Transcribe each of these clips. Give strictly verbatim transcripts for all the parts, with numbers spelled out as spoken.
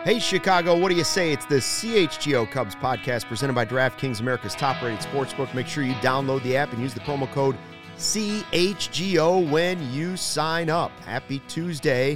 Hey, Chicago, what do you say? It's the C H G O Cubs podcast presented by DraftKings, America's top-rated sportsbook. Make sure you download the app and use the promo code C H G O when you sign up. Happy Tuesday,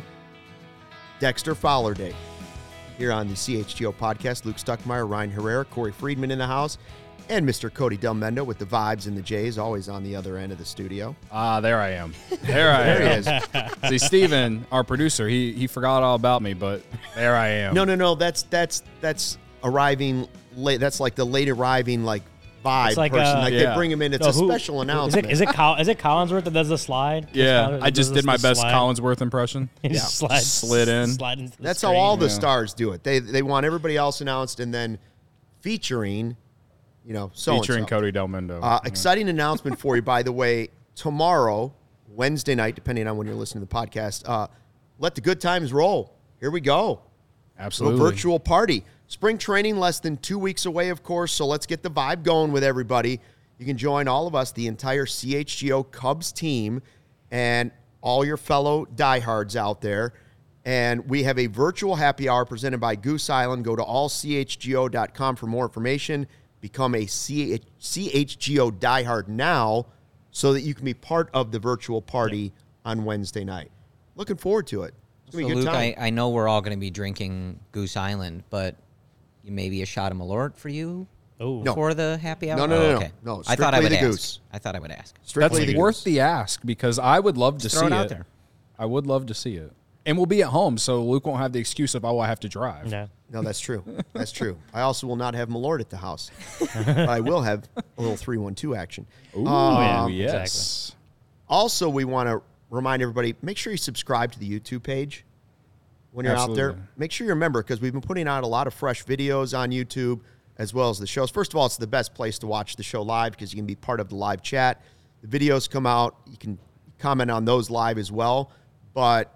Dexter Fowler Day. Here on the C H G O podcast, Luke Stuckmeyer, Ryan Herrera, Corey Friedman in the house, and Mister Cody Del Mendo with the vibes and the J's, always on the other end of the studio. Ah, there I am. There I there am. he is. See, Steven, our producer, he he forgot all about me, but there I am. No, no, no. That's that's that's arriving late. That's like the late arriving like vibe It's like, person. uh, like yeah. they bring him in. It's No, a who- special Is announcement. it is it, Col- is it Collinsworth that does the slide? Yeah, I Does just the- did my the best slide? Collinsworth impression. He Yeah. just slides, Just slid in. slide into the That's how screen. all the Yeah. stars do it. They they want everybody else announced and then featuring, you know, so Featuring Cody Del Mendo. Uh, exciting announcement for you, by the way. Tomorrow, Wednesday night, depending on when you're listening to the podcast, uh, let the good times roll. Here we go. Absolutely. A virtual party. Spring training less than two weeks away, of course, so let's get the vibe going with everybody. You can join all of us, the entire C H G O Cubs team, and all your fellow diehards out there. And we have a virtual happy hour presented by Goose Island. Go to all c h g o dot com for more information. Become a C H G O diehard now so that you can be part of the virtual party on Wednesday night. Looking forward to it. It's So, going to be a good Luke, time. I, I know we're all going to be drinking Goose Island, but maybe a shot of Malort for you Ooh. No. for the happy hour? No, no, Oh, no, no. okay. No, I thought I strictly would the ask. Goose. I thought I would ask. Strictly That's the worth Goose. the ask because I would love to Just see throw it. it out there. I would love to see it. And we'll be at home, so Luke won't have the excuse of, oh, I have to drive. Yeah. No, that's true. That's true. I also will not have Malort at the house. But I will have a little three one two action. Ooh, Um, yeah, yes. Also, we want to remind everybody, make sure you subscribe to the YouTube page when you're out there. Absolutely. Make sure you remember, because we've been putting out a lot of fresh videos on YouTube as well as the shows. First of all, it's the best place to watch the show live because you can be part of the live chat. The videos come out. You can comment on those live as well. But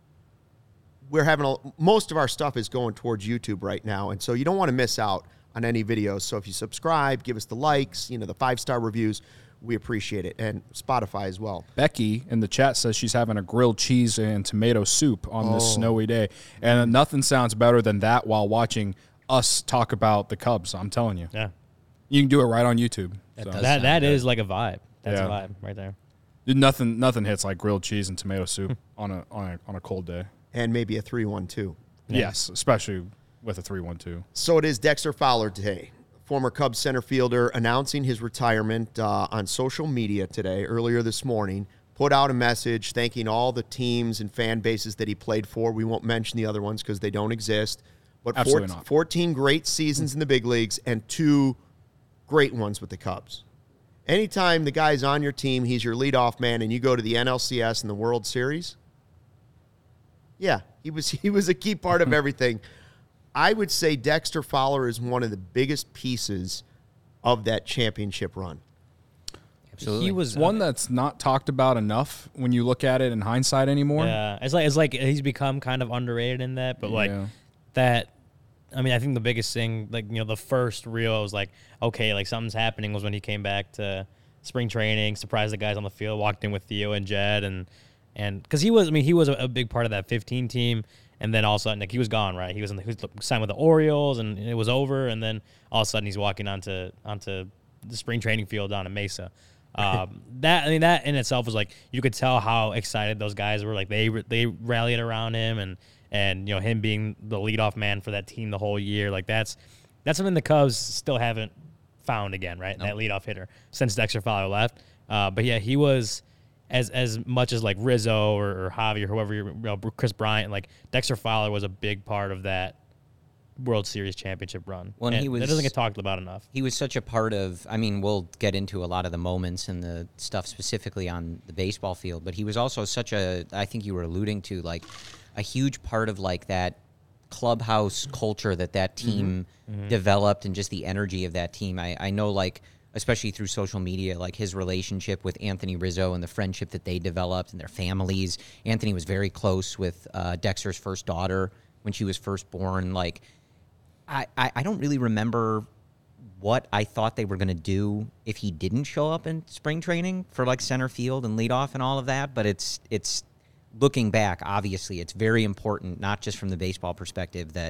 we're having a, most of our stuff is going towards YouTube right now, and so you don't want to miss out on any videos. So if you subscribe, give us the likes, you know, the five-star reviews, we appreciate it, and Spotify as well. Becky in the chat says she's having a grilled cheese and tomato soup on this Oh. snowy day. And nothing sounds better than that while watching us talk about the Cubs. I'm telling you. Yeah. You can do it right on YouTube. That So. does- That sound that good. is like a vibe. That's Yeah. a vibe right there. Dude, Nothing nothing hits like grilled cheese and tomato soup on a on a on a cold day. And maybe a three one two. Yes, especially with a three one two. So it is Dexter Fowler Day, former Cubs center fielder, announcing his retirement uh, on social media today, earlier this morning. Put out a message thanking all the teams and fan bases that he played for. We won't mention the other ones because they don't exist. But Absolutely four, not. fourteen great seasons in the big leagues and two great ones with the Cubs. Anytime the guy's on your team, he's your leadoff man, and you go to the N L C S and the World Series, yeah, he was he was a key part of everything. I would say Dexter Fowler is one of the biggest pieces of that championship run. Absolutely. He was One that's not talked about enough when you look at it in hindsight anymore. Yeah, it's like it's like he's become kind of underrated in that, but like Yeah. that. I mean, I think the biggest thing, like you know, the first real I was like, okay, like something's happening was when he came back to spring training, surprised the guys on the field, walked in with Theo and Jed, and and because he was, I mean, he was a, a big part of that fifteen team, and then all of a sudden, like he was gone, right? He was in the, he was signed with the Orioles, and it was over, and then all of a sudden he's walking onto onto the spring training field down in Mesa. Um, that I mean, that in itself was like you could tell how excited those guys were. Like they they rallied around him, and and you know him being the leadoff man for that team the whole year. Like that's that's something the Cubs still haven't found again, right? Nope. That leadoff hitter since Dexter Fowler left. Uh, but yeah, he was as as much as like Rizzo or, or Javi or whoever, you know, Chris Bryant. Like Dexter Fowler was a big part of that World Series championship run. When And he was- that doesn't get talked about enough. He was such a part of, I mean, we'll get into a lot of the moments and the stuff specifically on the baseball field, but he was also such a, I think you were alluding to, like, a huge part of, like, that clubhouse culture that that team Mm-hmm. developed and just the energy of that team. I, I know, like, especially through social media, like his relationship with Anthony Rizzo and the friendship that they developed and their families. Anthony was very close with uh, Dexter's first daughter when she was first born. Like, I, I, I don't really remember what I thought they were going to do if he didn't show up in spring training for like center field and leadoff and all of that. But it's it's looking back, obviously, it's very important, not just from the baseball perspective, that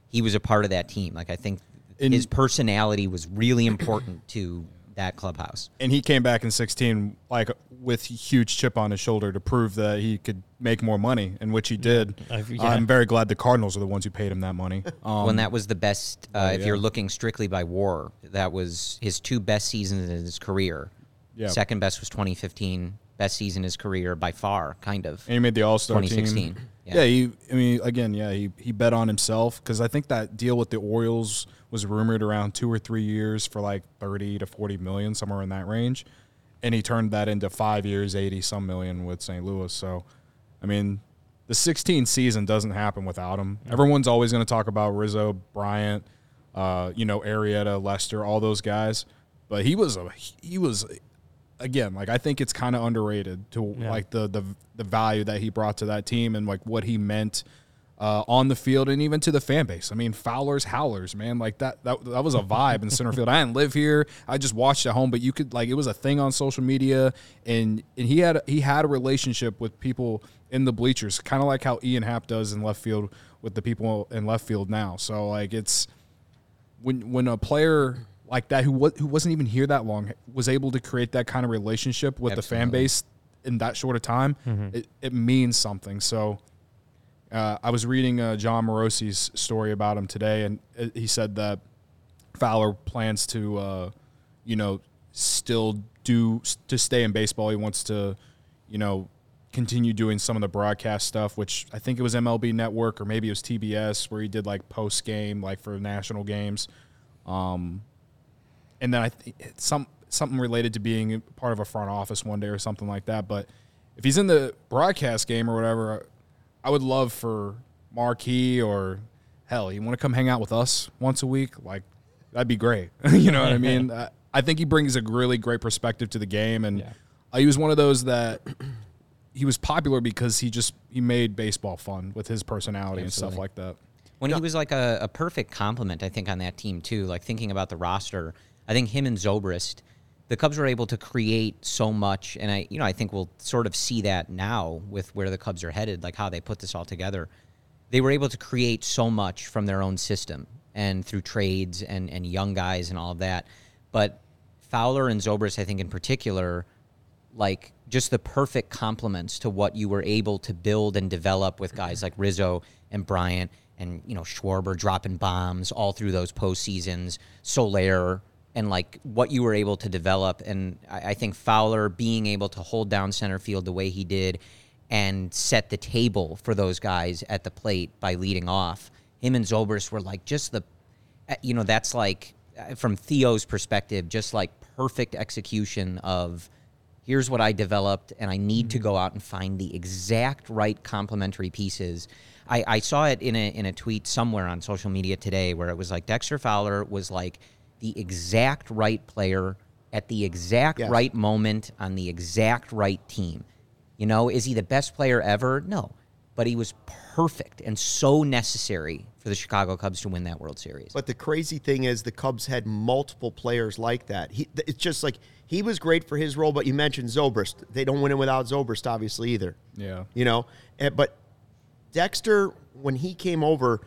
he was a part of that team. Like I think In- his personality was really important to that clubhouse. And he came back in sixteen like with a huge chip on his shoulder to prove that he could make more money, in which he did. Uh, yeah. I'm very glad the Cardinals are the ones who paid him that money. Um, When that was the best, uh, oh, if yeah. you're looking strictly by WAR, that was his two best seasons in his career. Yeah. Second best was twenty fifteen. Best season in his career by far, kind of. and he made the All-Star twenty team. sixteen. Yeah. Yeah. he. I mean, again, yeah, he he bet on himself because I think that deal with the Orioles was rumored around two or three years for like thirty to forty million, somewhere in that range, and he turned that into five years, eighty some million with Saint Louis. So, I mean, the sixteen season doesn't happen without him. Everyone's always going to talk about Rizzo, Bryant, uh, you know, Arrieta, Lester, all those guys, but he was a he was. Again, like I think it's kind of underrated to Yeah. like the, the the value that he brought to that team and like what he meant uh, on the field and even to the fan base. I mean, Fowler's howlers, man, like that that that was a vibe in center field. I didn't live here; I just watched at home, but you could like it was a thing on social media, and and he had he had a relationship with people in the bleachers, kind of like how Ian Happ does in left field with the people in left field now. So like it's when when a player like that, who wa- who wasn't even here that long, was able to create that kind of relationship with the fan Absolutely. base in that short of time, it, it means something. So uh, I was reading uh, John Morosi's story about him today, and it, he said that Fowler plans to, uh, you know, still do to stay in baseball. He wants to, you know, continue doing some of the broadcast stuff, which I think it was M L B Network or maybe it was T B S, where he did like post game, like for national games. Um, And then I think it's some something related to being part of a front office one day or something like that. But if he's in the broadcast game or whatever, I would love for Marquee or hell, you want to come hang out with us once a week? Like that'd be great. You know what I mean? I, I think he brings a really great perspective to the game, and Yeah. uh, he was one of those that he was popular because he just he made baseball fun with his personality and stuff Absolutely. like that. When he was like a, a perfect complement, I think, on that team, too. Like, thinking about the roster, I think him and Zobrist, the Cubs were able to create so much. And, I, you know, I think we'll sort of see that now with where the Cubs are headed, like how they put this all together. They were able to create so much from their own system and through trades and, and young guys and all of that. But Fowler and Zobrist, I think, in particular, like just the perfect complements to what you were able to build and develop with guys like Rizzo and Bryant and, you know, Schwarber dropping bombs all through those postseasons, Soler, and like what you were able to develop. And I, I think Fowler being able to hold down center field the way he did and set the table for those guys at the plate by leading off. Him and Zobrist were like just the, you know, that's like, from Theo's perspective, just like perfect execution of here's what I developed, and I need to go out and find the exact right complementary pieces. I, I saw it in a in a tweet somewhere on social media today where it was like Dexter Fowler was like the exact right player at the exact Yes. right moment on the exact right team. You know, is he the best player ever? No. But he was perfect and so necessary for the Chicago Cubs to win that World Series. But the crazy thing is the Cubs had multiple players like that. He, it's just like he was great for his role, but you mentioned Zobrist. They don't win it without Zobrist, obviously, either. Yeah. You know, and, but Dexter, when he came over,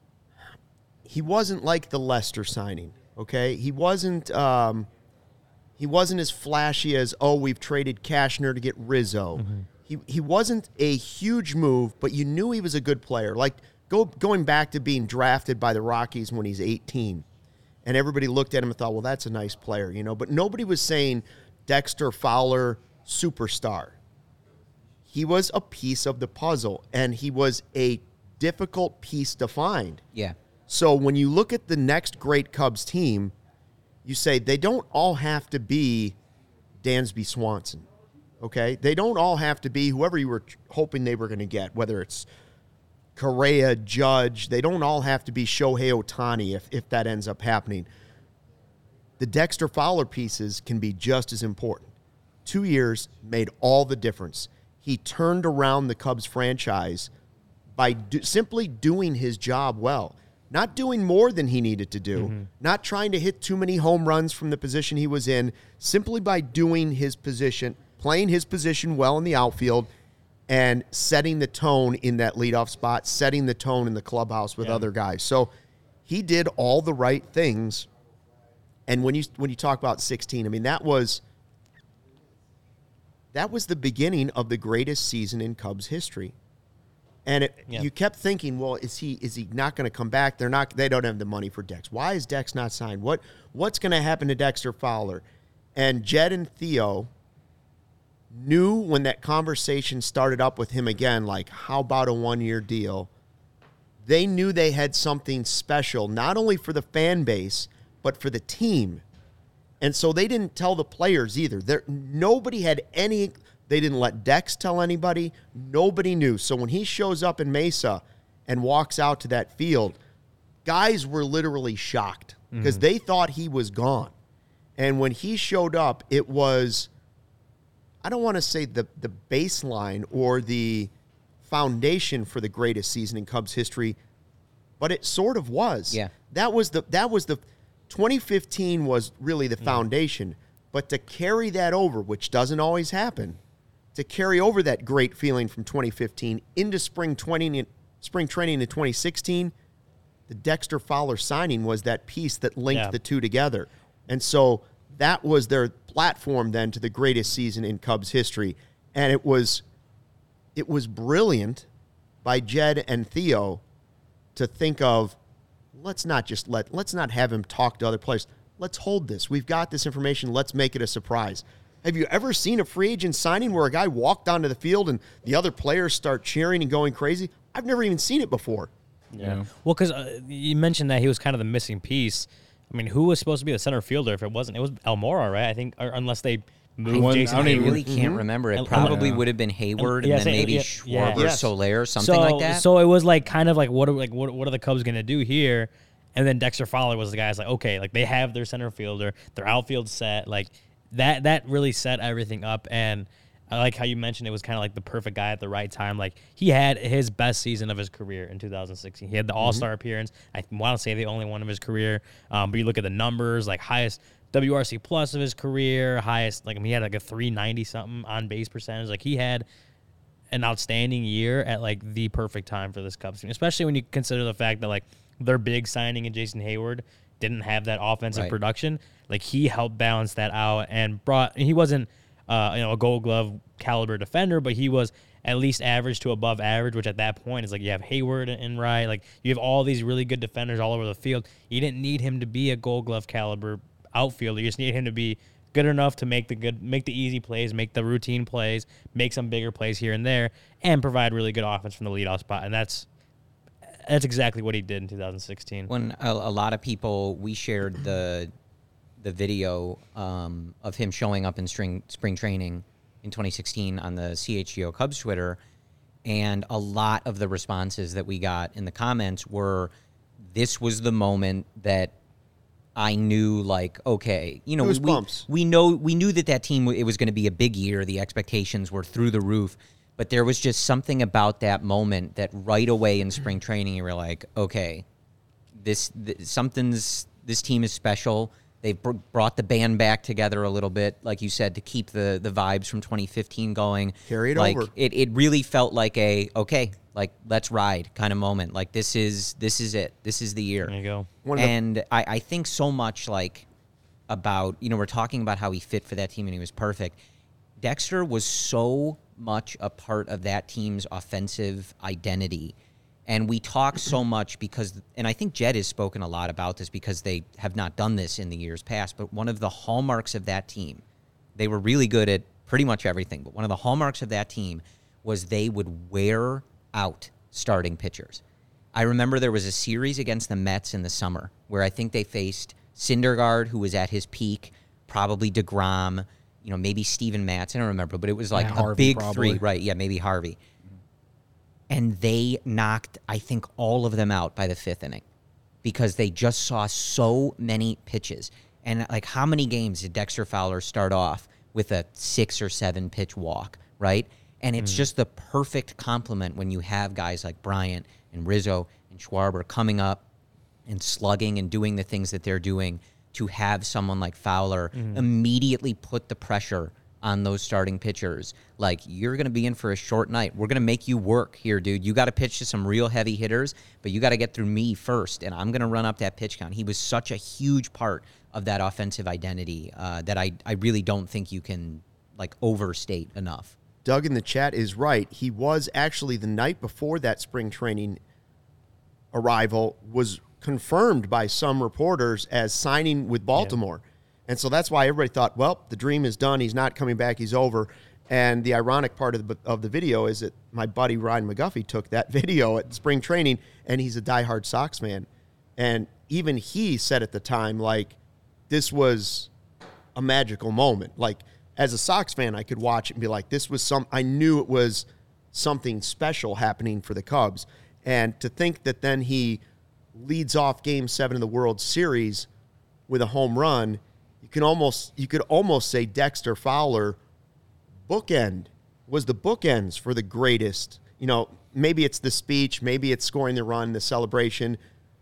he wasn't like the Lester signing, okay? He wasn't um, he wasn't as flashy as, oh, we've traded Cashner to get Rizzo. Mm-hmm. He he wasn't a huge move, but you knew he was a good player. Like go going back to being drafted by the Rockies when he's eighteen. And everybody looked at him and thought, well, that's a nice player, you know. But nobody was saying Dexter Fowler, superstar. He was a piece of the puzzle, and he was a difficult piece to find. Yeah. So when you look at the next great Cubs team, you say they don't all have to be Dansby Swanson, okay? They don't all have to be whoever you were hoping they were going to get, whether it's Correa, Judge. They don't all have to be Shohei Ohtani if, if that ends up happening. The Dexter Fowler pieces can be just as important. Two years made all the difference. He turned around the Cubs franchise by do, simply doing his job well. Not doing more than he needed to do. Mm-hmm. Not trying to hit too many home runs from the position he was in. Simply by doing his position, playing his position well in the outfield, and setting the tone in that leadoff spot, setting the tone in the clubhouse with Yeah. other guys. So he did all the right things. And when you when you talk about sixteen, I mean, that was that was the beginning of the greatest season in Cubs history. And it, Yeah. you kept thinking, well, is he is he not going to come back? They're not. They don't have the money for Dex. Why is Dex not signed? What what's going to happen to Dexter Fowler? And Jed and Theo knew when that conversation started up with him again, like, how about a one-year deal? They knew they had something special, not only for the fan base, but for the team. And so they didn't tell the players either. There, nobody had any... They didn't let Dex tell anybody. Nobody knew. So when he shows up in Mesa and walks out to that field, guys were literally shocked because mm-hmm. they thought he was gone. And when he showed up, it was, I don't want to say the, the baseline or the foundation for the greatest season in Cubs history, but it sort of was. Yeah. That was the, that was the, twenty fifteen was really the foundation. But to carry that over, which doesn't always happen, to carry over that great feeling from twenty fifteen into spring twenty, spring training in twenty sixteen, the Dexter Fowler signing was that piece that linked Yeah. the two together. And so that was their platform then to the greatest season in Cubs history. And it was it was brilliant by Jed and Theo to think of, let's not just let let's not have him talk to other players. Let's hold this. We've got this information. Let's make it a surprise. Have you ever seen a free agent signing where a guy walked onto the field and the other players start cheering and going crazy? I've never even seen it before. Yeah. Well, because uh, you mentioned that he was kind of the missing piece. I mean, who was supposed to be the center fielder if it wasn't? It was Almora, right? I think, or unless they moved One- Jason I don't I even- Hayward. really can't Mhm. remember. It And- probably Yeah. would have been Hayward Yeah, and then say- maybe yeah, Schwarber, yeah. Yes. Soler, something so, like that. So it was like kind of like what are like what what are the Cubs gonna do here? And then Dexter Fowler was the guy. Like, okay, like they have their center fielder, their outfield set, like that. That really set everything up. And I like how you mentioned it was kind of like the perfect guy at the right time. Like he had his best season of his career in two thousand sixteen. He had the All Star appearance. I want to say the only one of his career. Um, but you look at the numbers, like highest W R C plus of his career, highest like I mean, he had like a three ninety something on base percentage. Like he had an outstanding year at like the perfect time for this Cubs team, especially when you consider the fact that like their big signing in Jason Hayward didn't have that offensive Right. production. Like he helped balance that out and brought. And he wasn't, uh, you know, a Gold Glove caliber defender, but he was at least average to above average. Which at that point is like you have Hayward and Wright, like you have all these really good defenders all over the field. You didn't need him to be a Gold Glove caliber outfielder. You just need him to be good enough to make the good, make the easy plays, make the routine plays, make some bigger plays here and there, and provide really good offense from the leadoff spot. And that's that's exactly what he did in two thousand sixteen. When a, a lot of people, we shared the the video um, of him showing up in spring spring training in twenty sixteen on the C H G O Cubs Twitter, and a lot of the responses that we got in the comments were, "This was the moment that I knew, like, okay, you know, we, Goosebumps. we know we knew that that team it was going to be a big year. The expectations were through the roof." But there was just something about that moment that right away in spring training you were like, okay, this, this something's this team is special. They've br- brought the band back together a little bit, like you said, to keep the the vibes from twenty fifteen going. Carry it like, over. It it really felt like a okay, like let's ride kind of moment. Like this is this is it. This is the year. There you go. One of the- And I, I think so much like about, you know, we're talking about how he fit for that team and he was perfect. Dexter was so much a part of that team's offensive identity. And we talk so much because, and I think Jed has spoken a lot about this because they have not done this in the years past, but one of the hallmarks of that team, they were really good at pretty much everything, but one of the hallmarks of that team was they would wear out starting pitchers. I remember there was a series against the Mets in the summer where I think they faced Syndergaard, who was at his peak, probably DeGrom, you know, maybe Steven Matz, I don't remember, but it was like Yeah, a Harvey, big probably. three, right? Yeah, maybe Harvey. And they knocked, I think, all of them out by the fifth inning because they just saw so many pitches. And like, how many games did Dexter Fowler start off with a six or seven pitch walk, right? And it's just the perfect complement when you have guys like Bryant and Rizzo and Schwarber coming up and slugging and doing the things that they're doing, to have someone like Fowler immediately put the pressure on those starting pitchers. Like, you're going to be in for a short night. We're going to make you work here, dude. You got to pitch to some real heavy hitters, but you got to get through me first, and I'm going to run up that pitch count. He was such a huge part of that offensive identity uh, that I, I really don't think you can, like, overstate enough. Doug in the chat is right. He was actually, the night before that spring training arrival, was confirmed by some reporters as signing with Baltimore. Yeah. And so that's why everybody thought, well, the dream is done. He's not coming back. He's over. And the ironic part of the, of the video is that my buddy Ryan McGuffey took that video at spring training, and he's a diehard Sox fan. And even he said at the time, like, this was a magical moment. Like, as a Sox fan, I could watch it and be like, this was some, I knew it was something special happening for the Cubs. And to think that then he leads off Game seven of the World Series with a home run, you can almost you could almost say Dexter Fowler bookend was the bookends for the greatest. You know, maybe it's the speech, maybe it's scoring the run, the celebration.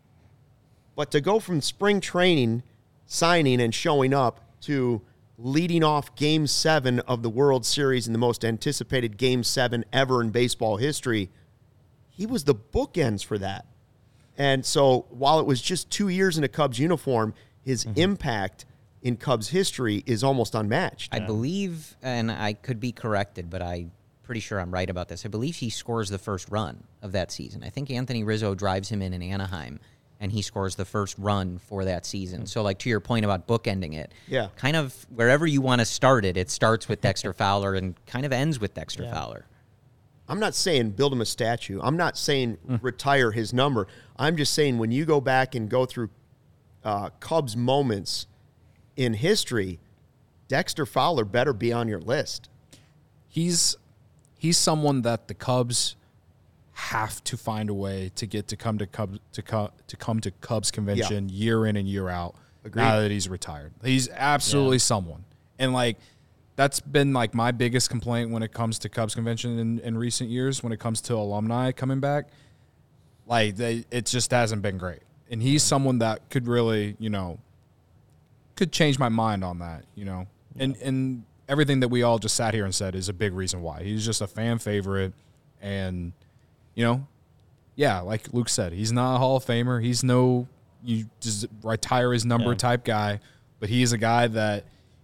But to go from spring training, signing and showing up to leading off Game seven of the World Series in the most anticipated Game seven ever in baseball history, he was the bookends for that. And so while it was just two years in a Cubs uniform, his mm-hmm. impact in Cubs history is almost unmatched. I believe, and I could be corrected, but I'm pretty sure I'm right about this. I believe he scores the first run of that season. I think Anthony Rizzo drives him in in Anaheim, and he scores the first run for that season. Mm-hmm. So, like, to your point about bookending it, yeah, kind of wherever you want to start it, it starts with Dexter Fowler and kind of ends with Dexter yeah. Fowler. I'm not saying build him a statue. I'm not saying mm. retire his number. I'm just saying when you go back and go through uh, Cubs moments in history, Dexter Fowler better be on your list. He's he's someone that the Cubs have to find a way to get to come to Cubs to co- to come to Cubs convention yeah. year in and year out. Agreed. Now that he's retired, he's absolutely yeah. someone. And like that's been like my biggest complaint when it comes to Cubs convention in, in recent years. When it comes to alumni coming back, like they, it just hasn't been great. And he's someone that could really, you know, could change my mind on that, you know. Yeah. And and everything that we all just sat here and said is a big reason why. He's just a fan favorite. And, you know, yeah, like Luke said, he's not a Hall of Famer. He's no you just retire his number yeah. type guy. But he is a guy that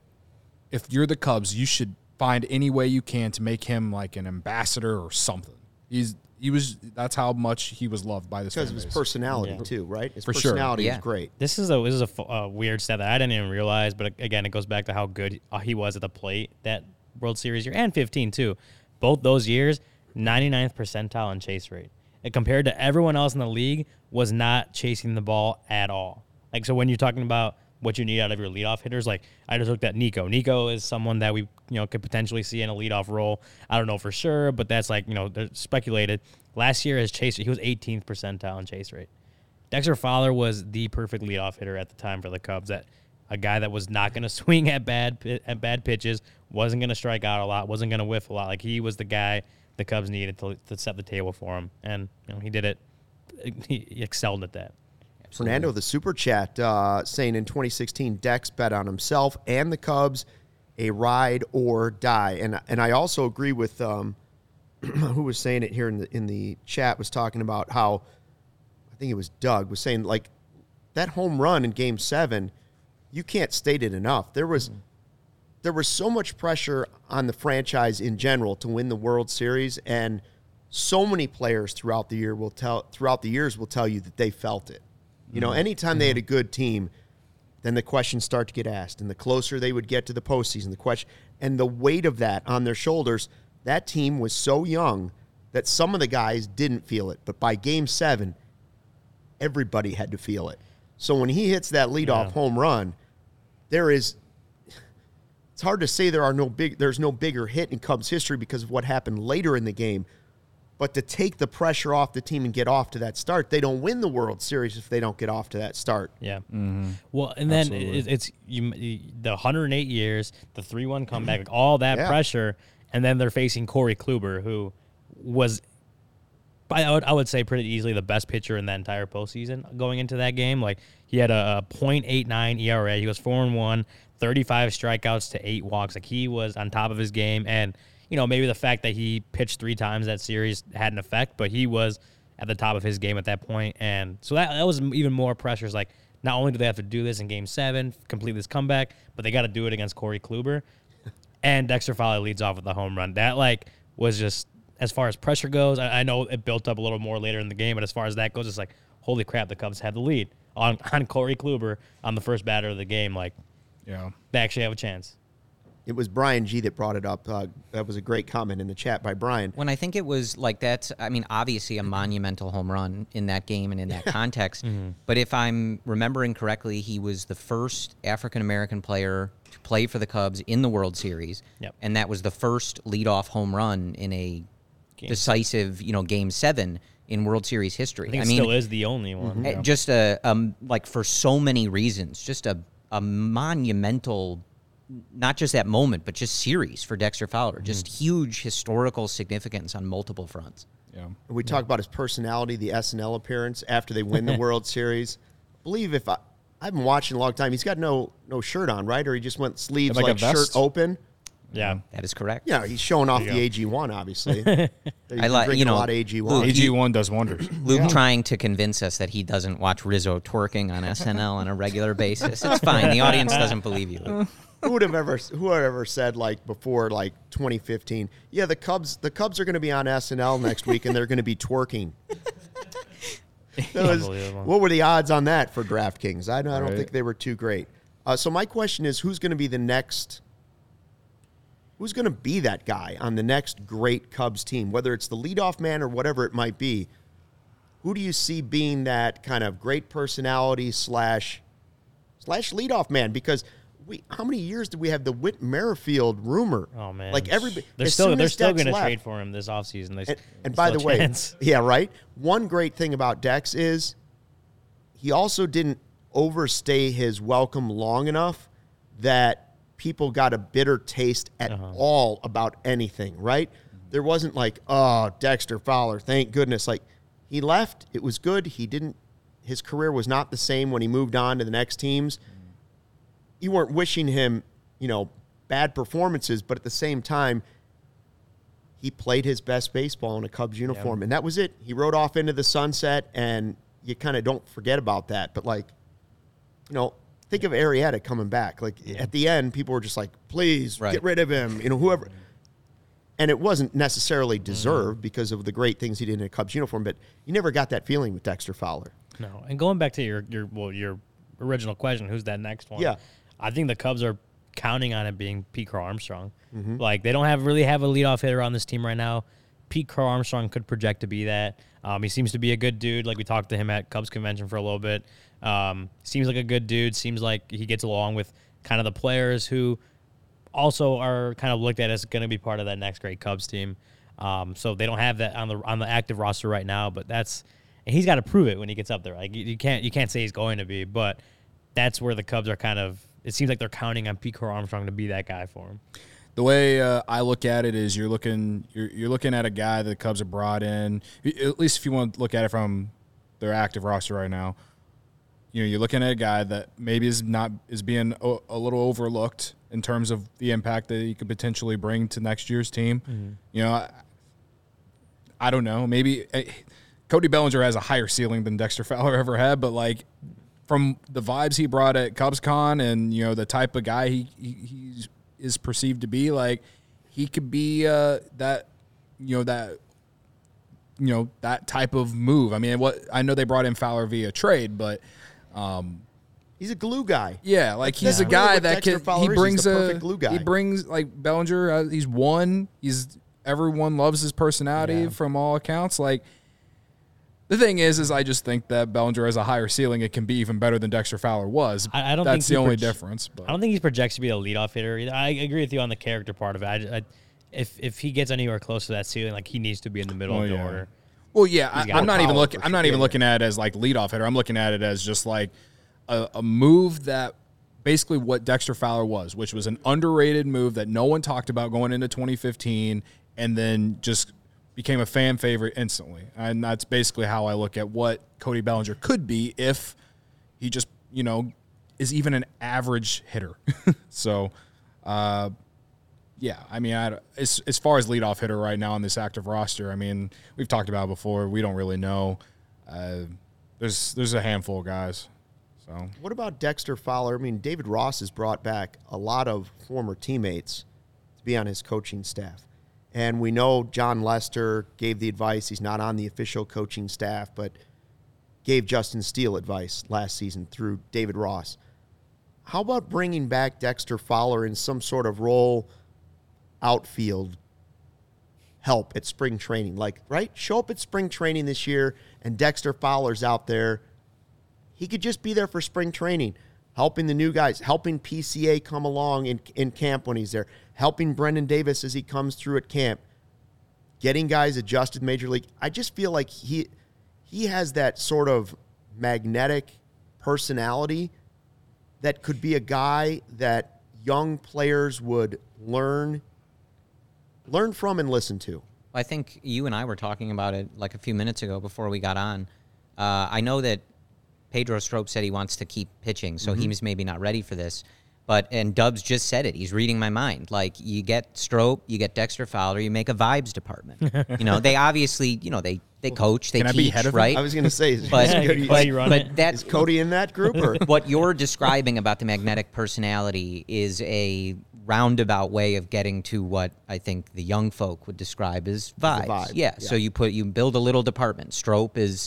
if you're the Cubs, you should find any way you can to make him like an ambassador or something. He's He was. That's how much he was loved by this. Because of his personality yeah. too, right? His For sure. personality yeah. is great. This is a this is a, a weird stat that I didn't even realize, but again, it goes back to how good he was at the plate that World Series year and fifteen too. Both those years, ninety-ninth percentile in chase rate. And compared to everyone else in the league, was not chasing the ball at all. Like so, when you're talking about what you need out of your leadoff hitters, like I just looked at Nico. Nico is someone that we you know could potentially see in a leadoff role. I don't know for sure, but that's like you know they're speculated. Last year, his chase rate, he was eighteenth percentile in chase rate. Dexter Fowler was the perfect leadoff hitter at the time for the Cubs. That a guy that was not going to swing at bad at bad pitches, wasn't going to strike out a lot, wasn't going to whiff a lot. Like he was the guy the Cubs needed to, to set the table for him, and you know he did it. He excelled at that. Fernando, the super chat, uh, saying in twenty sixteen, Dex bet on himself and the Cubs, a ride or die. And and I also agree with um, who was saying it here in the in the chat was talking about how I think it was Doug was saying like that home run in Game Seven, you can't state it enough. There was mm-hmm. there was so much pressure on the franchise in general to win the World Series, and so many players throughout the year will tell throughout the years will tell you that they felt it. You know, anytime they had a good team, then the questions start to get asked. And the closer they would get to the postseason, the question and the weight of that on their shoulders, that team was so young that some of the guys didn't feel it. But by Game seven, everybody had to feel it. So when he hits that leadoff yeah. home run, there is it's hard to say there are no big there's no bigger hit in Cubs history because of what happened later in the game. But to take the pressure off the team and get off to that start, they don't win the World Series if they don't get off to that start. Yeah. Mm-hmm. Well, and then it, it's you, you, the one hundred eight years, the three one comeback, like all that yeah. pressure, and then they're facing Corey Kluber, who was, I would, I would say, pretty easily the best pitcher in that entire postseason going into that game. Like he had a, a point eight nine E R A. He was four and one, thirty-five strikeouts to eight walks. Like, he was on top of his game. And, you know, maybe the fact that he pitched three times that series had an effect, but he was at the top of his game at that point. And so that, that was even more pressure. It's like, not only do they have to do this in game seven, complete this comeback, but they got to do it against Corey Kluber. And Dexter Fowler leads off with the home run. That, like, was just, as far as pressure goes, I, I know it built up a little more later in the game, but as far as that goes, it's like, holy crap, the Cubs have the lead on, on Corey Kluber on the first batter of the game. Like, Yeah. they actually have a chance. It was Brian G that brought it up. Uh, that was a great comment in the chat by Brian. When I think it was like that's, I mean, obviously a monumental home run in that game and in that context. Mm-hmm. But if I'm remembering correctly, he was the first African-American player to play for the Cubs in the World Series. Yep. And that was the first leadoff home run in a Game. decisive, you know, game seven in World Series history. I think I it mean, still is the only one. uh, Yeah. just a, um, like for so many reasons, just a, a monumental, not just that moment, but just series for Dexter Fowler. Just Mm-hmm. huge historical significance on multiple fronts. Yeah. We talk about his personality, the S N L appearance after they win the World Series. I believe if I, I haven't watched in a long time, he's got no no shirt on, right? Or he just went sleeves Like a like, shirt vest? open. Yeah. That is correct. Yeah, he's showing off There the you A G one, obviously. I like, you know, a lot of A G one. Luke, A G one does wonders. Luke Yeah. trying to convince us that he doesn't watch Rizzo twerking on S N L on a regular basis. It's fine. The audience doesn't believe you, Luke. Who would have ever who would have ever said like before like twenty fifteen? Yeah, the Cubs the Cubs are going to be on S N L next week and they're going to be twerking. That was- Unbelievable. what were the odds on that for DraftKings? I, don't- I don't Right. think they were too great. Uh, so my question is, who's going to be the next? Who's going to be that guy on the next great Cubs team? Whether it's the leadoff man or whatever it might be, who do you see being that kind of great personality slash slash leadoff man? Because we, how many years did we have the Whit Merrifield rumor? Oh, man. Like everybody, They're as still soon they're as still Dex going to left- trade for him this offseason. They, and, and by the still way, chance. yeah, right. One great thing about Dex is he also didn't overstay his welcome long enough that people got a bitter taste at Uh-huh. all about anything, right? There wasn't like, oh, Dexter Fowler, thank goodness. Like, he left. It was good. He didn't, his career was not the same when he moved on to the next teams. You weren't wishing him, you know, bad performances, but at the same time, he played his best baseball in a Cubs uniform, and that was it. He rode off into the sunset, and you kind of don't forget about that. But, like, you know, think of Arrieta coming back. Like, at the end, people were just like, please, Right. get rid of him, you know, whoever. And it wasn't necessarily deserved Mm-hmm. because of the great things he did in a Cubs uniform, but you never got that feeling with Dexter Fowler. No. And going back to your, your well, your original question, who's that next one? Yeah. I think the Cubs are counting on it being Pete Crow Armstrong. Mm-hmm. Like, they don't have really have a leadoff hitter on this team right now. Pete Crow Armstrong could project to be that. Um, he seems to be a good dude. Like, we talked to him at Cubs convention for a little bit. Um, seems like a good dude. Seems like he gets along with kind of the players who also are kind of looked at as going to be part of that next great Cubs team. Um, so they don't have that on the on the active roster right now, but that's and he's got to prove it when he gets up there. Like, you, you can't you can't say he's going to be, but that's where the Cubs are kind of. It seems like they're counting on Pete Crow Armstrong to be that guy for him. The way uh, I look at it is you're looking you're, you're looking at a guy that the Cubs have brought in. At least if you want to look at it from their active roster right now, you know you're looking at a guy that maybe is not is being a, a little overlooked in terms of the impact that he could potentially bring to next year's team. Mm-hmm. You know, I, I don't know. Maybe uh, Cody Bellinger has a higher ceiling than Dexter Fowler ever had, but like from the vibes he brought at CubsCon and you know the type of guy he, he he's is perceived to be, like he could be uh, that you know that you know that type of move. I mean, what I know they brought in Fowler via trade, but um, He's a glue guy. yeah, like he's That's a really guy what that Dexter can Fowler he is. He's brings the a perfect glue guy. he brings like Bellinger. Uh, he's won. He's everyone loves his personality Yeah. from all accounts. Like the thing is, is I just think that Bellinger has a higher ceiling. It can be even better than Dexter Fowler was. I, I don't That's think the he only proj- difference. I But don't think he's projected to be a leadoff hitter either. I agree with you on the character part of it. I, I, if if he gets anywhere close to that ceiling, like he needs to be in the middle Oh, of the yeah. order. Well, yeah, I, got I'm not even power looking. for I'm sure. not even Yeah, looking at it as like leadoff hitter. I'm looking at it as just like a, a move that basically what Dexter Fowler was, which was an underrated move that no one talked about going into twenty fifteen, and then just became a fan favorite instantly. And that's basically how I look at what Cody Bellinger could be if he just, you know, is even an average hitter. so, uh, yeah, I mean, I, as, as far as leadoff hitter right now on this active roster, I mean, we've talked about it before. We don't really know. Uh, there's there's a handful of guys. So what about Dexter Fowler? I mean, David Ross has brought back a lot of former teammates to be on his coaching staff. And we know John Lester gave the advice. He's not on the official coaching staff, but gave Justin Steele advice last season through David Ross. How about bringing back Dexter Fowler in some sort of role, outfield help at spring training? Like, right? Show up at spring training this year, and Dexter Fowler's out there. He could just be there for spring training, helping the new guys, helping P C A come along in, in camp when he's there, helping Brendan Davis as he comes through at camp, getting guys adjusted Major League. I just feel like he he has that sort of magnetic personality that could be a guy that young players would learn learn from and listen to. I think you and I were talking about it like a few minutes ago before we got on. Uh, I know that Pedro Strop said he wants to keep pitching, so mm-hmm. he's maybe not ready for this. But and Dubs just said it. He's reading my mind. Like, you get Strop, you get Dexter Fowler, you make a vibes department. You know, they obviously, you know, they, they coach, they Can teach, I be head of right? I was going to say, is, but, is, but, you run but it. that is Cody in that group? Or? What you're describing about the magnetic personality is a roundabout way of getting to what I think the young folk would describe as vibes. vibe. Yeah, Yeah. so you put you build a little department. Strop is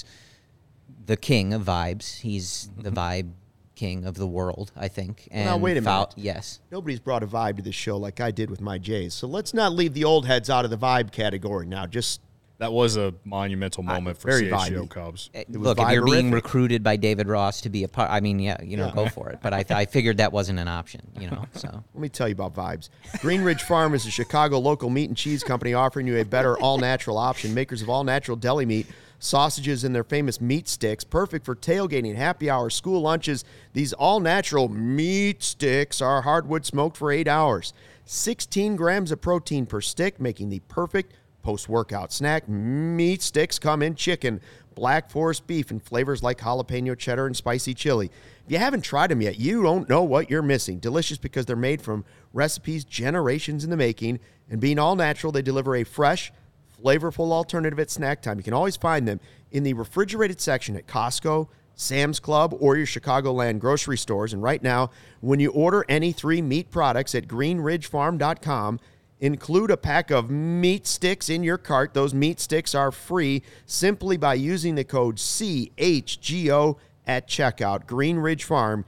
the king of vibes. He's the vibe king of the world, I think. And now, wait a Fow- minute. Yes. Nobody's brought a vibe to this show like I did with my Jays. So let's not leave the old heads out of the vibe category now. Just that was a monumental moment for very C H G O vibey. Cubs. Uh, was Look, if you're being viberific. recruited by David Ross to be a part, I mean, yeah, you know, Yeah. go for it. But I, I figured that wasn't an option, you know, so. let me tell you about Vibes. Green Ridge Farm is a Chicago local meat and cheese company offering you a better all-natural option. Makers of all-natural deli meat, sausages, and their famous meat sticks, perfect for tailgating, happy hours, school lunches. These all-natural meat sticks are hardwood smoked for eight hours. sixteen grams of protein per stick, making the perfect post-workout snack. Meat sticks come in chicken, black forest beef, and flavors like jalapeno cheddar and spicy chili. If you haven't tried them yet, you don't know what you're missing. Delicious because they're made from recipes generations in the making, and being all natural, they deliver a fresh, flavorful alternative at snack time. You can always find them in the refrigerated section at Costco, Sam's Club, or your Chicagoland grocery stores. And right now, when you order any three meat products at green ridge farm dot com, include a pack of meat sticks in your cart. Those meat sticks are free simply by using the code C H G O at checkout. Green Ridge Farm,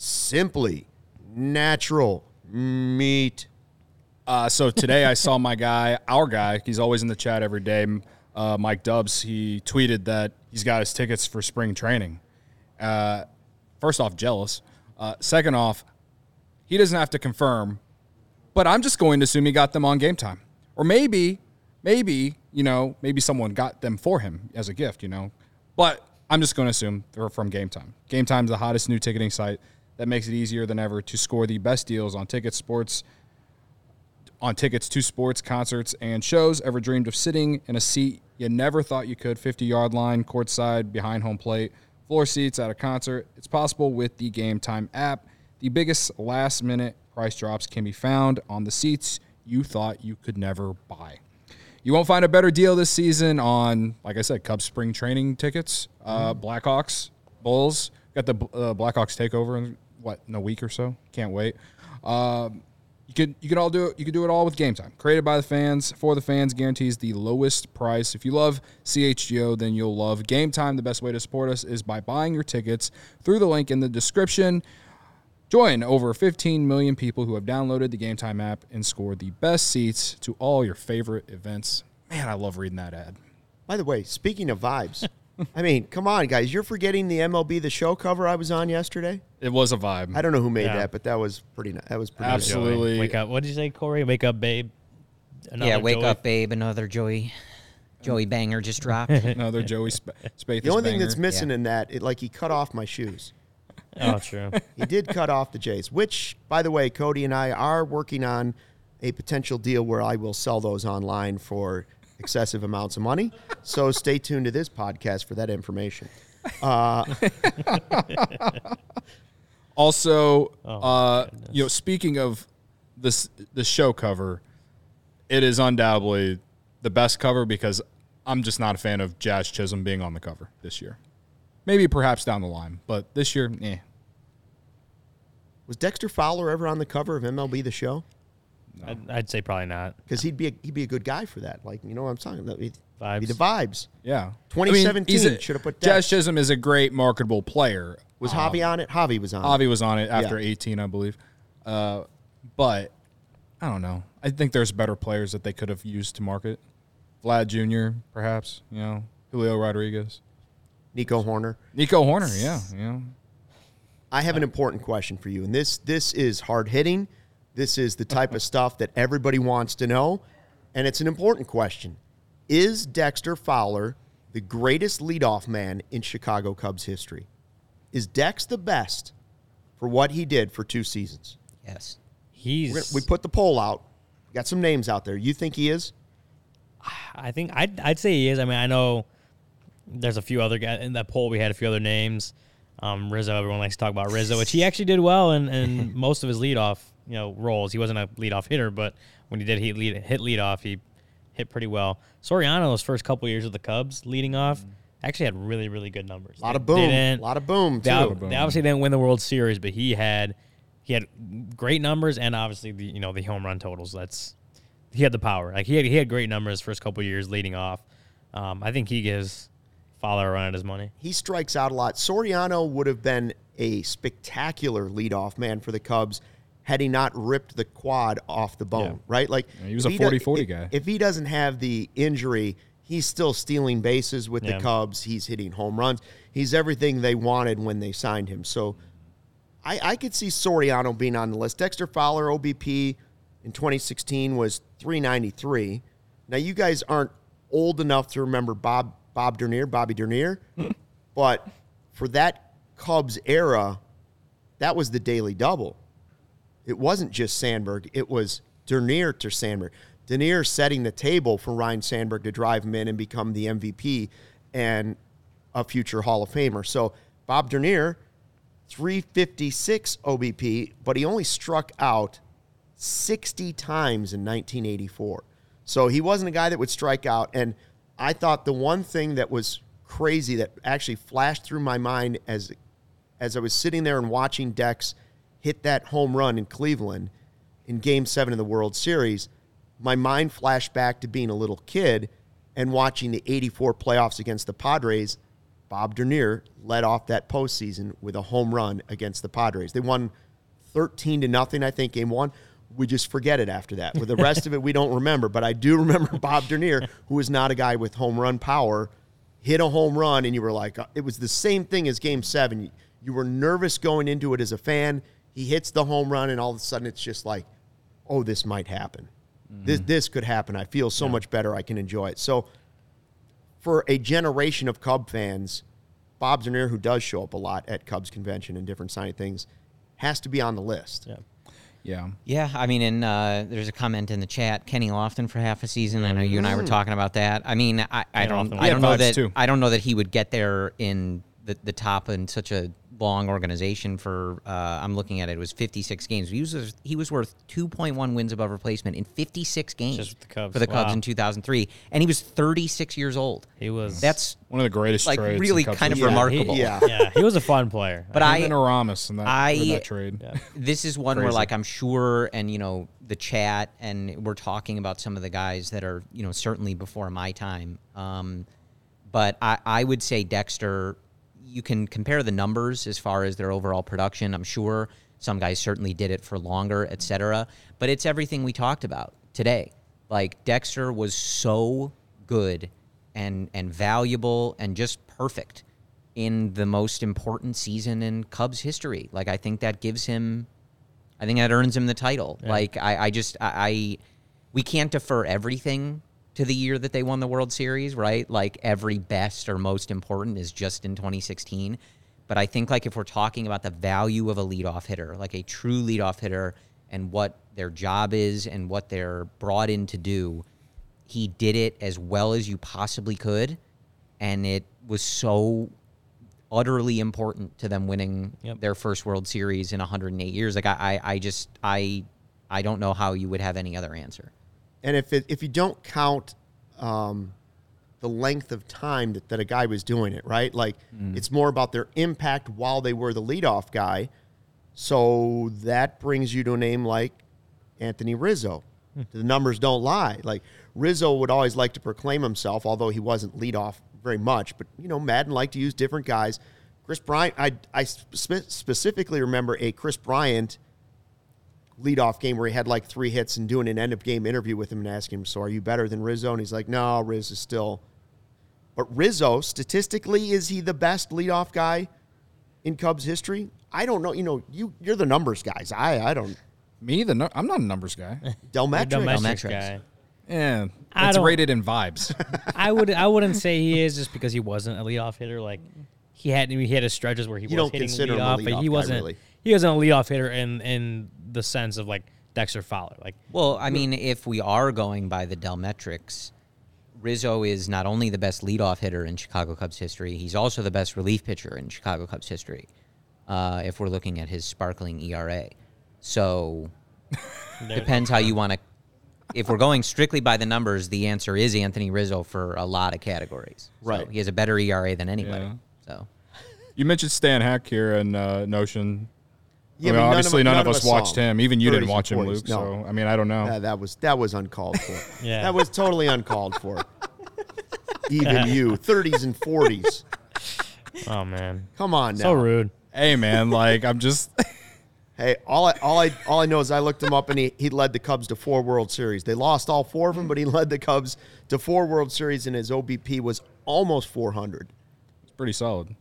simply natural meat. Uh, so today I saw my guy, our guy, he's always in the chat every day, uh, Mike Dubs. He tweeted that he's got his tickets for spring training. Uh, first off, jealous. Uh, second off, he doesn't have to confirm, but I'm just going to assume he got them on Game Time. Or maybe, maybe, you know, maybe someone got them for him as a gift, you know. But I'm just going to assume they're from Game Time. Game Time is the hottest new ticketing site that makes it easier than ever to score the best deals on tickets, sports, on tickets to sports, concerts, and shows. Ever dreamed of sitting in a seat you never thought you could? fifty-yard line, courtside, behind home plate, floor seats at a concert. It's possible with the Game Time app. The biggest last-minute price drops can be found on the seats you thought you could never buy. You won't find a better deal this season on, like I said, Cubs spring training tickets, uh, Blackhawks, Bulls. Got the uh, Blackhawks takeover in, what, in a week or so? Can't wait. Um, you could you could all do it. You could do it all with Game Time. Created by the fans, for the fans, guarantees the lowest price. If you love C H G O, then you'll love Game Time. The best way to support us is by buying your tickets through the link in the description. Join over fifteen million people who have downloaded the Game Time app and scored the best seats to all your favorite events. Man, I love reading that ad. By the way, speaking of vibes, I mean, come on, guys. You're forgetting the M L B The Show cover I was on yesterday? It was a vibe. I don't know who made Yeah. that, but that was pretty ni- That was pretty nice. Absolutely. Wake up. What did you say, Corey? Wake up, babe. Another yeah, wake Joey. up, babe. Another Joey Joey banger just dropped. Another Joey Sp- Spathis The only thing banger. that's missing Yeah. in that, it, like he cut off my shoes. Oh, true. He did cut off the Jays, which, by the way, Cody and I are working on a potential deal where I will sell those online for excessive amounts of money. So stay tuned to this podcast for that information. Uh, Also, Oh, uh, goodness. you know, speaking of this, the show cover, it is undoubtedly the best cover because I'm just not a fan of Jazz Chisholm being on the cover this year. Maybe perhaps down the line, but this year, eh. Was Dexter Fowler ever on the cover of M L B The Show? I'd, I'd say probably not. Because he'd be a, he'd be a good guy for that. Like, you know what I'm talking about? He'd Vibes. be the vibes. Yeah. twenty seventeen I mean, he's a- should have put Jazz Dex. Chisholm is a great marketable player. Was Um, Javi on it? Javi was on it. Javi was on it after Yeah. eighteen, I believe. Uh, but I don't know. I think there's better players that they could have used to market. Vlad Junior, perhaps. You know, Julio Rodriguez, Nico Horner. Nico Horner. Yeah, you know. I have an important question for you, and this this is hard hitting. This is the type of stuff that everybody wants to know, and it's an important question. Is Dexter Fowler the greatest leadoff man in Chicago Cubs history? Is Dex the best for what he did for two seasons? Yes. He's. We're gonna, we put the poll out. We got some names out there. You think he is? I think I'd, I'd say he is. I mean, I know there's a few other guys in that poll. We had a few other names. Um, Rizzo, everyone likes to talk about Rizzo, which he actually did well in, in most of his leadoff, you know, roles. He wasn't a leadoff hitter, but when he did he lead, hit leadoff, he hit pretty well. Soriano, his first couple years with the Cubs, leading off, actually had really, really good numbers. A lot of They boom. didn't- A lot of boom, They, too. ob- they obviously didn't win the World Series, but he had he had great numbers and obviously the you know the home run totals. That's he had the power. Like he had he had great numbers first couple of years leading off. Um, I think he gives Fowler a run at his money. He strikes out a lot. Soriano would have been a spectacular leadoff man for the Cubs had he not ripped the quad off the bone, Yeah. right? Like Yeah, he was if a do- forty forty if- guy. If he doesn't have the injury, he's still stealing bases with Yeah. the Cubs. He's hitting home runs. He's everything they wanted when they signed him. So I, I could see Soriano being on the list. Dexter Fowler, O B P in twenty sixteen was three ninety-three. Now, you guys aren't old enough to remember Bob Bob Dernier, Bobby Dernier, but for that Cubs era, that was the daily double. It wasn't just Sandberg. It was Dernier to Sandberg. Dernier setting the table for Ryan Sandberg to drive him in and become the M V P and a future Hall of Famer. So Bob Dernier, three fifty-six O B P, but he only struck out sixty times in nineteen eighty-four. So he wasn't a guy that would strike out. And I thought the one thing that was crazy that actually flashed through my mind as as I was sitting there and watching Dex hit that home run in Cleveland in Game seven of the World Series, my mind flashed back to being a little kid and watching the eighty-four playoffs against the Padres. Bob Dernier led off that postseason with a home run against the Padres. They won thirteen to nothing, I think, game one. We just forget it after that. With the rest of it, we don't remember. But I do remember Bob Dernier, who is not a guy with home run power, hit a home run, and you were like, it was the same thing as Game seven. You, you were nervous going into it as a fan. He hits the home run, and all of a sudden it's just like, oh, this might happen. Mm-hmm. This this could happen. I feel so yeah. much better. I can enjoy it. So for a generation of Cub fans, Bob Dernier, who does show up a lot at Cubs convention and different signing things, has to be on the list. Yeah. Yeah. Yeah, I mean, and uh, there's a comment in the chat. Kenny Lofton for half a season. I know you and I were talking about that. I mean, I, I don't, Lofton. I don't know vibes that, too. I don't know that he would get there in the, the top in such a long organization. For uh, I'm looking at it, it was fifty-six games. He was he was worth two point one wins above replacement in fifty-six games Just the Cubs. for the Cubs Wow. in two thousand three, and he was thirty-six years old. He was. That's One of the greatest like trades. really in Cubs kind of history. Yeah, remarkable. He, Yeah. yeah, he was a fun player. But Him I- and Aramis in that, I- in that trade. Yeah. This is one where, Crazy. like, I'm sure, and, you know, the chat, and we're talking about some of the guys that are, you know, certainly before my time. Um, but I, I would say Dexter, you can compare the numbers as far as their overall production. I'm sure some guys certainly did it for longer, et cetera. But it's everything we talked about today. Like, Dexter was so good and and valuable and just perfect in the most important season in Cubs history. Like, I think that gives him, I think that earns him the title. Yeah. Like, I, I just, I, I, we can't defer everything to the year that they won the World Series, right? Like, every best or most important is just in twenty sixteen. But I think, like, if we're talking about the value of a leadoff hitter, like a true leadoff hitter and what their job is and what they're brought in to do, he did it as well as you possibly could. And it was so utterly important to them winning Yep. their first World Series in one hundred eight years. Like I, I, I just I I don't know how you would have any other answer. And if it, if you don't count um, the length of time that, that a guy was doing it, right? Like Mm. it's more about their impact while they were the leadoff guy. So that brings you to a name like Anthony Rizzo. The numbers don't lie. Like Rizzo would always like to proclaim himself, although he wasn't leadoff very much. But, you know, Madden liked to use different guys. Chris Bryant, I, I spe- specifically remember a Chris Bryant leadoff game where he had like three hits and doing an end-of-game interview with him and asking him, so are you better than Rizzo? And he's like, no, Riz is still. But Rizzo, statistically, is he the best leadoff guy in Cubs history? I don't know. You know, you, you're the numbers guys. I, I don't. Me, the nu- I'm not a numbers guy. Delmetrics. Dumb Delmetrics. metrics guy. Yeah, I it's don't- rated in vibes. I would I wouldn't say he is just because he wasn't a leadoff hitter. Like he had he had his stretches where he You was don't hitting consider him a leadoff, but leadoff he guy, wasn't really. he wasn't a leadoff hitter in in the sense of like Dexter Fowler. Like Well, I mean, if we are going by the Delmetrics, Rizzo is not only the best leadoff hitter in Chicago Cubs history, he's also the best relief pitcher in Chicago Cubs history, uh, if we're looking at his sparkling E R A. So, there- depends how you want to... If we're going strictly by the numbers, the answer is Anthony Rizzo for a lot of categories. So Right. he has a better E R A than anybody. Yeah. So, You mentioned Stan Heck here in uh, Notion. Yeah, I mean, but none of- obviously, none, none of of us us saw watched him. him. Even you didn't thirties and watch him, forties. Luke. No. So I mean, I don't know. Yeah, that was that was uncalled for. Yeah. That was totally uncalled for. Even you, thirties and forties. oh man, Come on now. so rude. Hey, man, like I'm just. Hey, all I all I all I know is I looked him up and he, he led the Cubs to four World Series. They lost all four of them, but he led the Cubs to four World Series and his O B P was almost four hundred. It's pretty solid.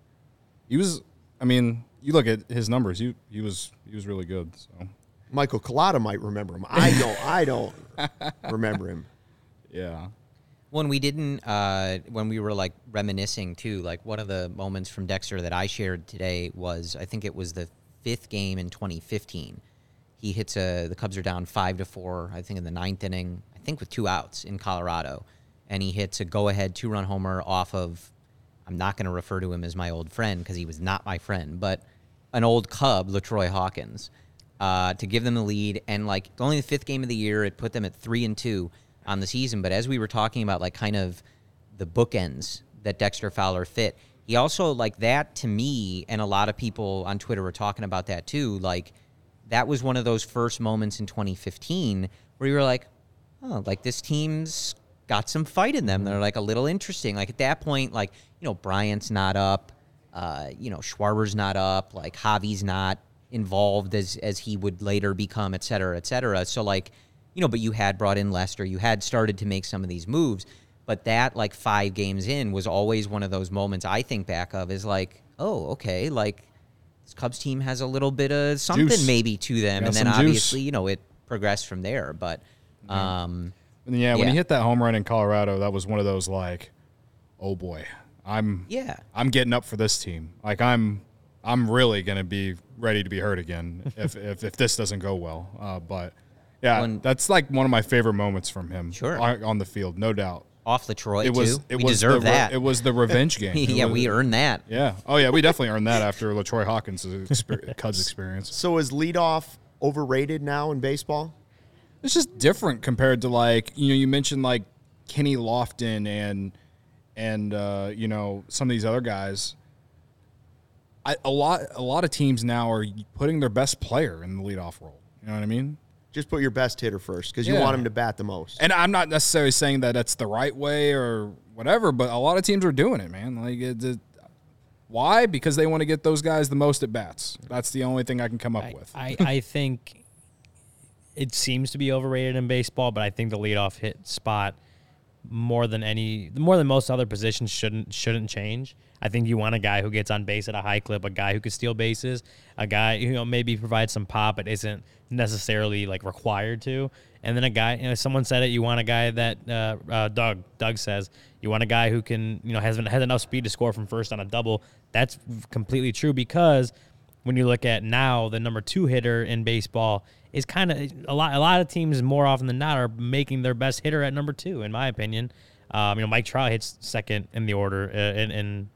He was. I mean, you look at his numbers. He he was he was really good. So Michael Collada might remember him. I don't. I don't remember him. yeah. when we didn't, uh, when we were like reminiscing too, like one of the moments from Dexter that I shared today was, I think it was the fifth game in twenty fifteen. He hits a, the Cubs are down five to four, I think in the ninth inning, I think with two outs in Colorado. And he hits a go-ahead two-run homer off of, I'm not going to refer to him as my old friend because he was not my friend, but an old Cub, LaTroy Hawkins, uh, to give them the lead. And like only the fifth game of the year, it put them at three and two on the season. But as we were talking about, like kind of the bookends that Dexter Fowler fit, he also like that to me, and a lot of people on Twitter were talking about that too. Like that was one of those first moments in twenty fifteen where you were like, oh, like this team's got some fight in them. They're like a little interesting. Like at that point, like, you know, Bryant's not up, uh, you know, Schwarber's not up, like Javi's not involved as as he would later become, et cetera, et cetera. So like, you know, but you had brought in Lester, you had started to make some of these moves, but that like five games in was always one of those moments I think back of is like, oh, okay, like this Cubs team has a little bit of something Juice. maybe to them, Got and then some juice. obviously, you know, it progressed from there. But um, And yeah, when Yeah. he hit that home run in Colorado, that was one of those like, oh boy, I'm yeah, I'm getting up for this team. Like I'm I'm really gonna be ready to be hurt again if if, if this doesn't go well. Uh, but yeah, When- that's like one of my favorite moments from him. Sure. on, on the field, no doubt. off Latroy It was too. it we was deserve the, re- that. It was the revenge game. It yeah, was- we earned that. Yeah. Oh yeah, we definitely earned that after LaTroy Hawkins' exper- Cubs experience. So is leadoff overrated now in baseball? It's just different compared to like, you know, you mentioned like Kenny Lofton and and uh, you know, some of these other guys. I, a lot a lot of teams now are putting their best player in the leadoff role. You know what I mean? Just put your best hitter first because you Yeah. want him to bat the most. And I'm not necessarily saying that that's the right way or whatever, but a lot of teams are doing it, man. Like, it, it, why? Because they want to get those guys the most at bats. That's the only thing I can come up I, with. I, I think it seems to be overrated in baseball, but I think the leadoff hit spot more than any, more than most other positions shouldn't shouldn't change. I think you want a guy who gets on base at a high clip, a guy who can steal bases, a guy you know maybe provides some pop but isn't necessarily like required to. And then a guy, you know, someone said it. You want a guy that uh, uh, Doug Doug says you want a guy who can you know has has enough speed to score from first on a double. That's completely true because when you look at now, the number two hitter in baseball is kind of a lot. A lot of teams, more often than not, are making their best hitter at number two. In my opinion, um, you know, Mike Trout hits second in the order uh, in, in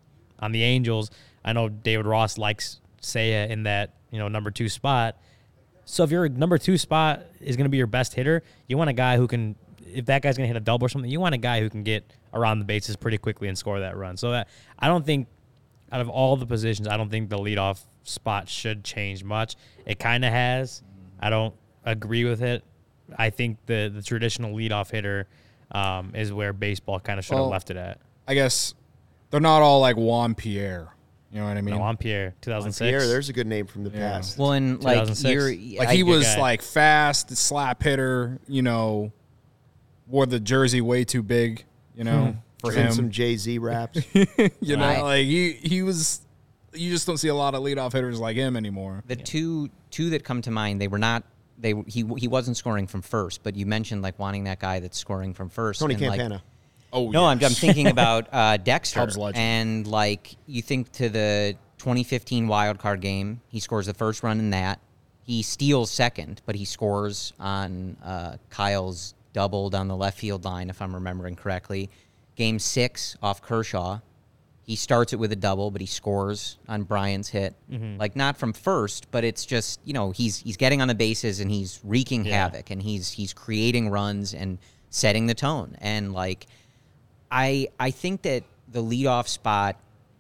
on the Angels. I know David Ross likes Seiya in that, you know, number two spot. So if your number two spot is going to be your best hitter, you want a guy who can, if that guy's going to hit a double or something, you want a guy who can get around the bases pretty quickly and score that run. So that, I don't think, out of all the positions, I don't think the leadoff spot should change much. It kind of has. I don't agree with it. I think the, the traditional leadoff hitter um, is where baseball kind of should have Well, left it at. I guess they're not all like Juan Pierre. You know what I mean? No, Juan Pierre, two thousand six. Pierre, there's a good name from the Yeah. past. Well, and like two thousand six. you're Like I- he was guy. like fast, slap hitter, you know, wore the jersey way too big, you know, for Sing him. some Jay-Z raps. you know, Right. like he he was you just don't see a lot of leadoff hitters like him anymore. The two two that come to mind, they were not they he he wasn't scoring from first, but you mentioned like wanting that guy that's scoring from first. Tony and, like, Campana. Oh no, I'm, I'm thinking about uh, Dexter. Cubs legend. And like you think to the twenty fifteen wild card game, he scores the first run in that. He steals second, but he scores on uh, Kyle's double down the left field line, if I'm remembering correctly. Game six off Kershaw, he starts it with a double, but he scores on Brian's hit. Mm-hmm. Like not from first, but it's just, you know, he's he's getting on the bases and he's wreaking Yeah. havoc and he's he's creating runs and setting the tone. And like I I think that the leadoff spot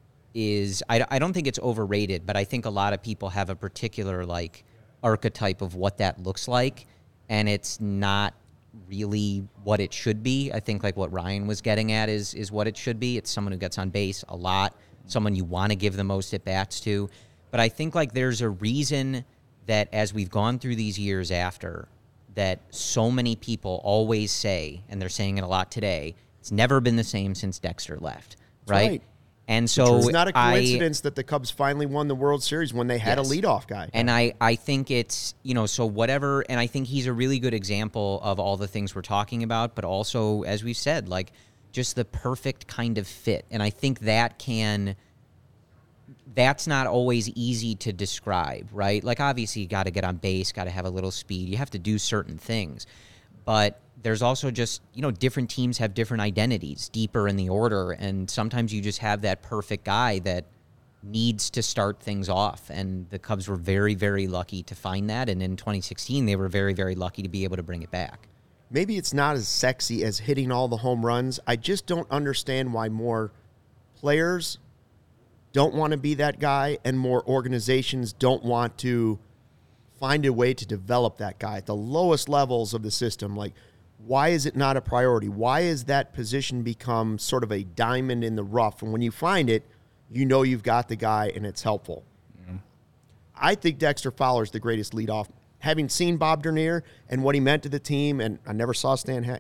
is I, I don't think it's overrated, but I think a lot of people have a particular like archetype of what that looks like, and it's not really what it should be. I think like what Ryan was getting at is is what it should be. It's someone who gets on base a lot, someone you want to give the most at bats to. But I think like there's a reason that as we've gone through these years after, that so many people always say, and they're saying it a lot today, it's never been the same since Dexter left, right? right. And so It's not a I- coincidence that the Cubs finally won the World Series when they had Yes. a leadoff guy. And I, I think it's, you know, so whatever, and I think he's a really good example of all the things we're talking about, but also, as we've said, like just the perfect kind of fit. And I think that can, that's not always easy to describe, right? Like obviously you got to get on base, got to have a little speed, you have to do certain things. But there's also just, you know, different teams have different identities deeper in the order, and sometimes you just have that perfect guy that needs to start things off, and the Cubs were very, very lucky to find that, and in twenty sixteen they were very, very lucky to be able to bring it back. Maybe it's not as sexy as hitting all the home runs. I just don't understand why more players don't want to be that guy and more organizations don't want to find a way to develop that guy at the lowest levels of the system. Like, why is it not a priority? Why is that position become sort of a diamond in the rough? And when you find it, you know you've got the guy and it's helpful. Mm-hmm. I think Dexter Fowler is the greatest leadoff. Having seen Bob Dernier and what he meant to the team, and I never saw Stan Hack.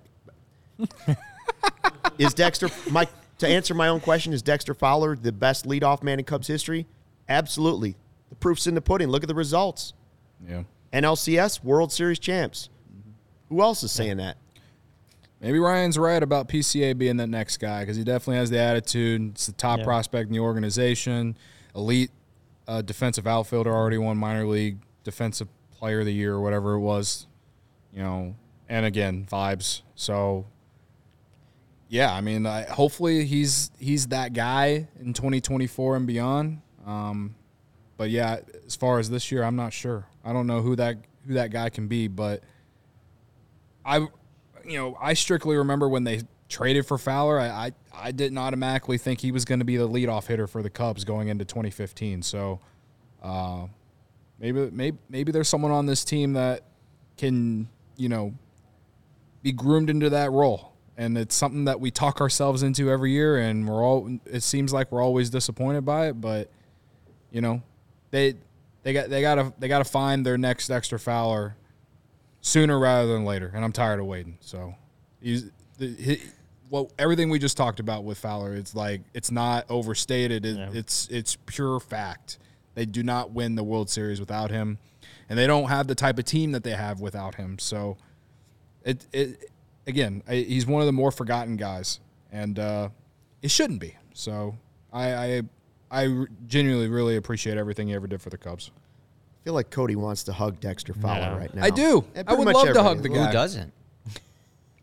Is Dexter, Mike, to answer my own question, is Dexter Fowler the best leadoff man in Cubs history? Absolutely. The proof's in the pudding. Look at the results. Yeah. N L C S, World Series champs. Who else is saying that? Maybe Ryan's right about P C A being that next guy because he definitely has the attitude. It's the top Yeah. prospect in the organization. Elite uh, defensive outfielder, already won minor league defensive player of the year or whatever it was. You know, and again, vibes. So, yeah, I mean, I, hopefully he's he's that guy in twenty twenty-four and beyond. Um, but yeah, as far as this year, I'm not sure. I don't know who that who that guy can be, but I, you know, I strictly remember when they traded for Fowler. I I, I didn't automatically think he was going to be the leadoff hitter for the Cubs going into twenty fifteen. So, uh, maybe maybe maybe there's someone on this team that can, you know, be groomed into that role. And it's something that we talk ourselves into every year, and we're all. It seems like we're always disappointed by it, but you know, they they got they gotta they gotta find their next Dexter Fowler sooner rather than later. And I'm tired of waiting. So, he's the, he, well, everything we just talked about with Fowler, it's like it's not overstated. It, Yeah. It's it's pure fact. They do not win the World Series without him, and they don't have the type of team that they have without him. So, it it. Again, I, he's one of the more forgotten guys, and uh, it shouldn't be. So I, I I genuinely really appreciate everything he ever did for the Cubs. I feel like Cody wants to hug Dexter Fowler Yeah. right now. I do. Yeah, I pretty would much love to everybody. hug the Who guy. doesn't?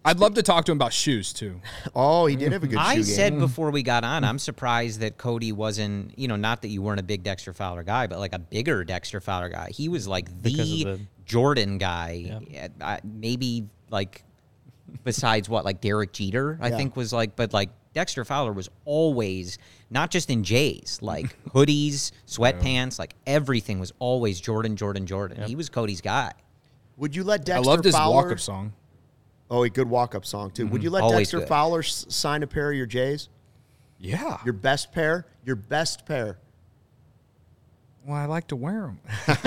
I'd love to talk to him about shoes too. Oh, he did have a good shoe I game. said before we got on, I'm surprised that Cody wasn't, you know, not that you weren't a big Dexter Fowler guy, but like a bigger Dexter Fowler guy. He was like the, the Jordan guy, yeah. uh, maybe like besides what, like Derek Jeter, I Yeah. think was like, but like Dexter Fowler was always, not just in Jays, like hoodies, sweatpants, like everything was always Jordan, Jordan, Jordan. Yep. He was Cody's guy. Would you let I Dexter loved his Fowler? walk-up song. Oh, a good walk-up song too. Would you let Always Dexter good. Fowler s- sign a pair of your Jays? Yeah. Your best pair? Your best pair? Well, I like to wear them.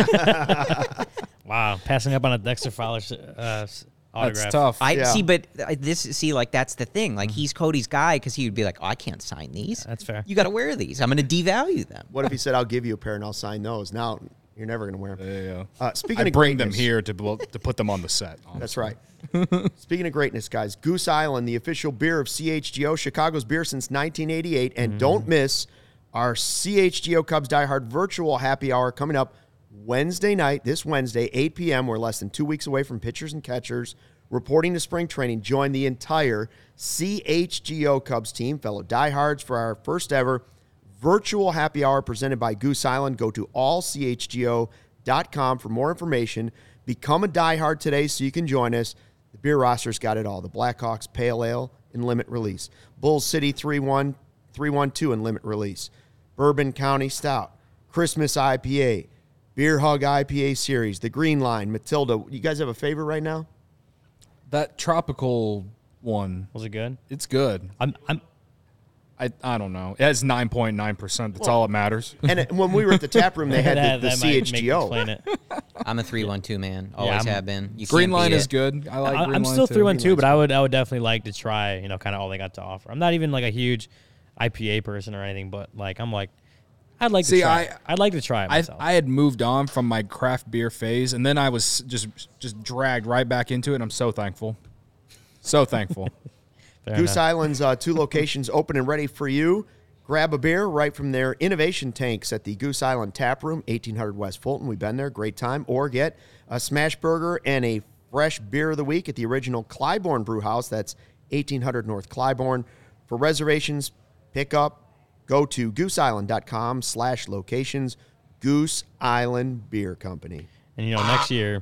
Wow, passing up on a Dexter Fowler uh, s- autograph. That's tough. I Yeah. see, but uh, this see like that's the thing. Like he's Cody's guy because he would be like, oh, I can't sign these. That's fair. You got to wear these. I'm going to devalue them. What if he said, "I'll give you a pair and I'll sign those"? Now you're never going to wear them. Yeah, yeah. Uh, speaking I of bring them greatness- here to bl- to put them on the set. That's right. Speaking of greatness, guys, Goose Island, the official beer of C H G O, Chicago's beer since nineteen eighty-eight. And don't miss our C H G O Cubs Die Hard virtual happy hour coming up Wednesday night, this Wednesday, eight p.m. We're less than two weeks away from pitchers and catchers reporting to spring training. Join the entire C H G O Cubs team, fellow diehards, for our first ever virtual happy hour presented by Goose Island. Go to all c h g o dot com for more information. Become a diehard today so you can join us. The beer roster's got it all. The Blackhawks Pale Ale in limit release. Bulls City three one, three one two in limit release. Bourbon County Stout. Christmas I P A. Beer Hug I P A Series. The Green Line. Matilda. You guys have a favorite right now? That tropical one, Was it good? it's good. I'm I'm I I don't know. It has nine point nine percent. That's all that matters. And it- when we were at the tap room, they had that, the, the that might make C H G O. explain it. I'm a three one two man. Always I'm- have been. You Green can't line beat is it. good. I like I, green I'm line still too. three one Green two, line's but I would I would definitely like to try, you know, kind of all they got to offer. I'm not even like a huge I P A person or anything, but like I'm like I'd like See, to try. I- it. I'd like to try it I myself. I had moved on from my craft beer phase, and then I was just just dragged right back into it. And I'm so thankful, so thankful. Fair Goose enough. Island's uh, two locations open and ready for you. Grab a beer right from their innovation tanks at the Goose Island Tap Room, eighteen hundred West Fulton. We've been there. Great time. Or get a smash burger and a fresh beer of the week at the original Clybourne Brew House. That's eighteen hundred North Clybourne. For reservations, pick up, go to gooseisland.com slash locations. Goose Island Beer Company. And you know, next year,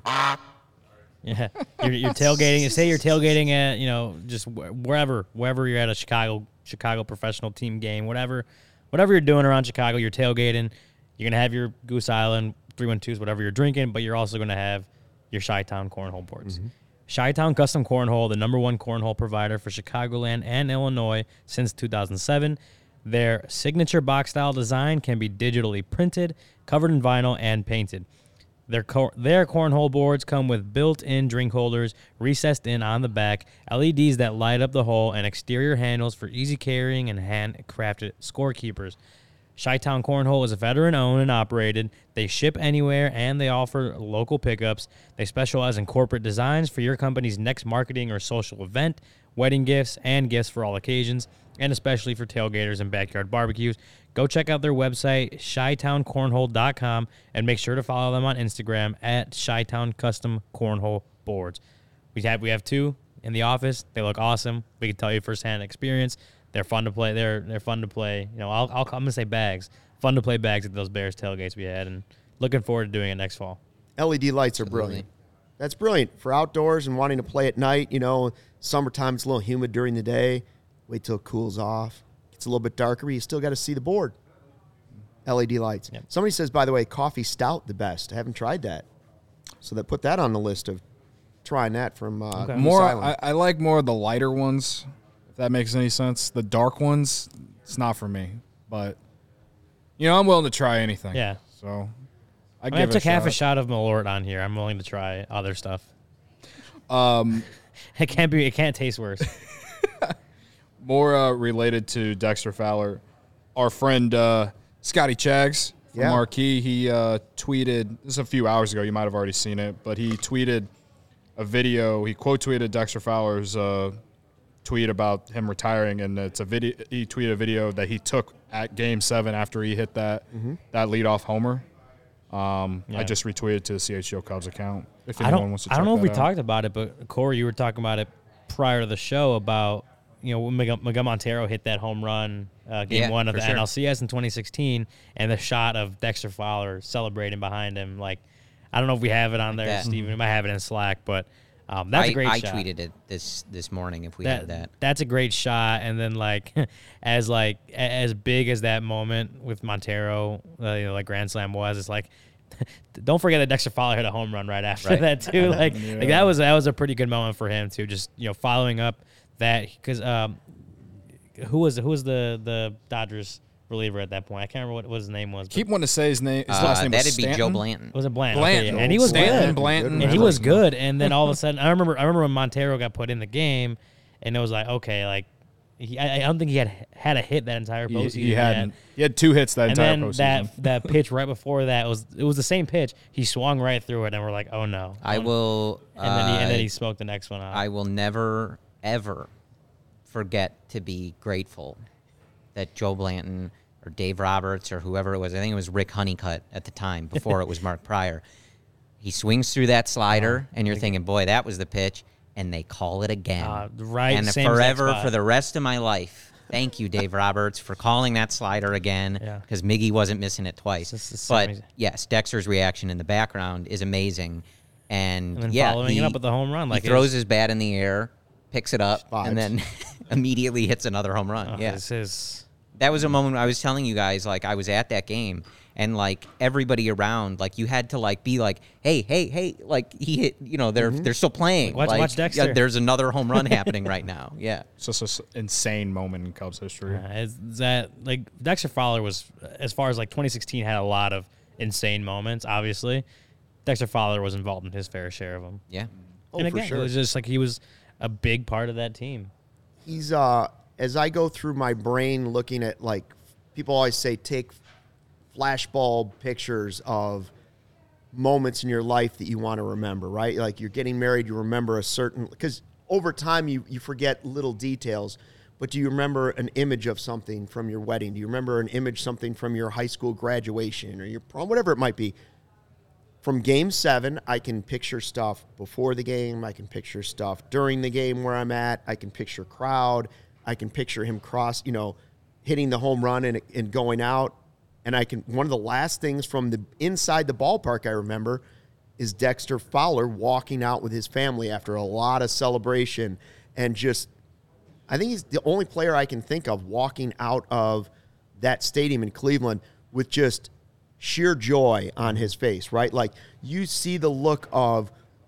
yeah, you're, you're tailgating. Say you're tailgating at, you know, just wh- wherever, wherever you're at a Chicago, Chicago professional team game, whatever, whatever you're doing around Chicago, you're tailgating. You're gonna have your Goose Island three one twos, whatever you're drinking, but you're also gonna have your Chi-Town cornhole boards. Chi-Town Custom Cornhole, the number one cornhole provider for Chicagoland and Illinois since two thousand seven. Their signature box style design can be digitally printed, covered in vinyl, and painted. Their cor- their cornhole boards come with built-in drink holders recessed in on the back, L E Ds that light up the hole, and exterior handles for easy carrying and handcrafted scorekeepers. Chi-Town Cornhole is veteran-owned and operated. They ship anywhere, and they offer local pickups. They specialize in corporate designs for your company's next marketing or social event, wedding gifts, and gifts for all occasions, and especially for tailgaters and backyard barbecues. Go check out their website, chi town cornhole dot com, and make sure to follow them on Instagram at Chi-Town Custom Cornhole Boards. We have we have two in the office. They look awesome. We can tell you firsthand experience. They're fun to play. They're they're fun to play. You know, I'll, I'll I'm gonna say bags. Fun to play bags at those Bears tailgates we had, and looking forward to doing it next fall. L E D lights are Absolutely. brilliant. That's brilliant for outdoors and wanting to play at night. You know, summertime it's a little humid during the day. Wait till it cools off. It's a little bit darker, but you still got to see the board. L E D lights. Yep. Somebody says, by the way, coffee stout the best. I haven't tried that, so that put that on the list of trying that from uh, Okay. Goose More, Island. I, I like more of the lighter ones, if that makes any sense. The dark ones, it's not for me. But, you know, I'm willing to try anything. Yeah. So, I I, give mean, I it took a half a shot. shot of Malort on here. I'm willing to try other stuff. Um, it can't be. It can't taste worse. More uh, related to Dexter Fowler, our friend uh, Scotty Chags from Yeah. Marquee, he uh, tweeted, this is a few hours ago, you might have already seen it, but he tweeted a video, he quote tweeted Dexter Fowler's uh, tweet about him retiring, and it's a video, he tweeted a video that he took at Game seven after he hit that, Mm-hmm. that leadoff homer. Um, Yeah. I just retweeted to the C H G O Cubs account if I anyone don't. wants to I check don't know if we that out. talked about it, but Corey, you were talking about it prior to the show about, you know, when Miguel, Miguel Montero hit that home run uh, game Yeah, one of for the sure. N L C S in twenty sixteen, and the shot of Dexter Fowler celebrating behind him. Like, I don't know if we have it on there, that. Steven. We might have it in Slack, but um, that's I, a great I shot. tweeted it this this morning if we that, had that. That's a great shot, and then like as like a- as big as that moment with Montero, uh, you know, like Grand Slam was, it's like don't forget that Dexter Fowler hit a home run right after Right. that too. Like, Yeah. like that was that was a pretty good moment for him too. Just you know following up that because um, who was who was the the Dodgers reliever at that point? I can't remember what, what his name was. but- Keep wanting to say his name. His Uh, last name was that'd be Joe Stanton. Blanton. was it Blanton? Blanton. Okay, and he was Stanton, good. Blanton. And he I was don't good. And then all of a sudden, I remember I remember when Montero got put in the game, and it was like, okay, like he, I, I don't think he had had a hit that entire He, postseason. he yet. had he had two hits that And entire then postseason. that that pitch right before that was it was the same pitch. He swung right through it, and we're like, oh no. I Um, will. And then he and then uh, he smoked the next one out. I will never ever forget to be grateful that Joe Blanton or Dave Roberts or whoever it was. I think it was Rick Honeycutt at the time before it was Mark Pryor. He swings through that slider, and you're thinking, boy, that was the pitch. And they call it again. Uh, right, And same exact forever, spot. for the rest of my life, thank you, Dave Roberts, for calling that slider again Yeah. because Miggy wasn't missing it twice. It's just the But, same exa- yes, Dexter's reaction in the background is amazing. And, and then yeah, following he, it up with the home run, like he throws his, his bat in the air, picks it up, Vibes. and then immediately hits another home run. uh, yeah. his, his That was a moment I was telling you guys, like, I was at that game, and, like, everybody around, like, you had to, like, be like, hey, hey, hey, like, he hit, you know, they're they're still playing. Watch- like, watch Dexter. Yeah, there's another home run happening right now. Yeah. It's just an insane moment in Cubs history. Uh, is that like Dexter Fowler was as far as like twenty sixteen had a lot of insane moments. Obviously, Dexter Fowler was involved in his fair share of them. Yeah. Oh, and for again, sure. it was just like he was a big part of that team. He's uh as I go through my brain looking at, like, people always say take flashbulb pictures of moments in your life that you want to remember, right? Like you're getting married, you remember a certain, because over time you you forget little details, but do you remember an image of something from your wedding? Do you remember an image something from your high school graduation or your prom, whatever it might be? From game seven, I can picture stuff before the game. I can picture stuff during the game where I'm at. I can picture crowd. I can picture him cross, you know, hitting the home run and, and going out. And I can, one of the last things from the inside the ballpark I remember is Dexter Fowler walking out with his family after a lot of celebration and just, I think he's the only player I can think of walking out of that stadium in Cleveland with just sheer joy on his face, right? Like you see the look of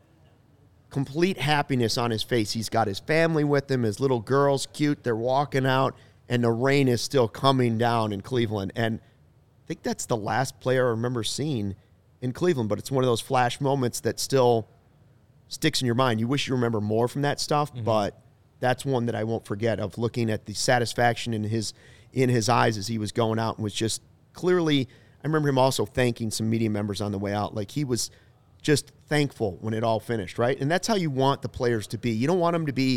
complete happiness on his face. He's got his family with him, his little girl's cute, they're walking out, and the rain is still coming down in Cleveland. And I think that's the last player I remember seeing in Cleveland, but it's one of those flash moments that still sticks in your mind. You wish you remember more from that stuff, Mm-hmm. but that's one that I won't forget, of looking at the satisfaction in his in his eyes as he was going out, and was just clearly, I remember him also thanking some media members on the way out. Like he was just thankful when it all finished, right? And that's how you want the players to be. You don't want them to be,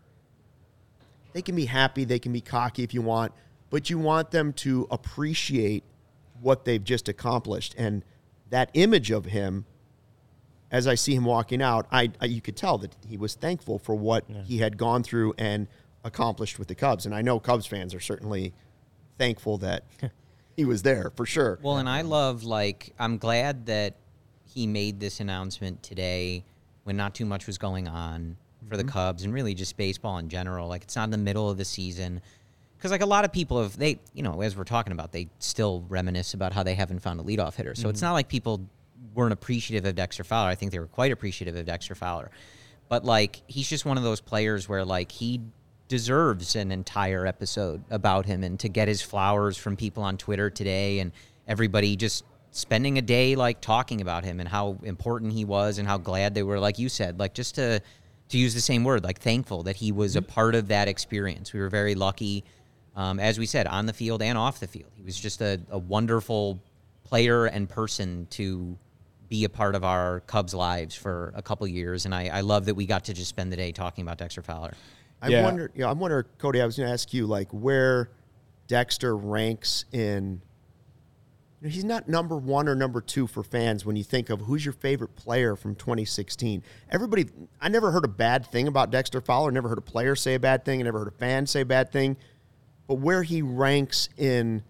they can be happy, they can be cocky if you want, but you want them to appreciate what they've just accomplished. And that image of him, as I see him walking out, I, I you could tell that he was thankful for what Yeah. he had gone through and accomplished with the Cubs. And I know Cubs fans are certainly thankful that he was there for sure. Well, and I love, like, I'm glad that he made this announcement today when not too much was going on for the Cubs and really just baseball in general. Like, it's not in the middle of the season. Because, like, a lot of people have, they, you know, as we're talking about, they still reminisce about how they haven't found a leadoff hitter. So it's not like people weren't appreciative of Dexter Fowler. I think they were quite appreciative of Dexter Fowler. But, like, he's just one of those players where, like, he deserves an entire episode about him, and to get his flowers from people on Twitter today and everybody just spending a day, like, talking about him and how important he was and how glad they were, like you said, like, just to to use the same word, like, thankful that he was a part of that experience. We were very lucky, um, as we said, on the field and off the field. He was just a, a wonderful player and person to be a part of our Cubs' lives for a couple years, and I, I love that we got to just spend the day talking about Dexter Fowler. I Yeah. wonder, yeah, I wonder, Cody, I was going to ask you, like, where Dexter ranks in you know, he's not number one or number two for fans when you think of who's your favorite player from twenty sixteen. Everybody, I never heard a bad thing about Dexter Fowler. Never heard a player say a bad thing. I never heard a fan say a bad thing. But where he ranks in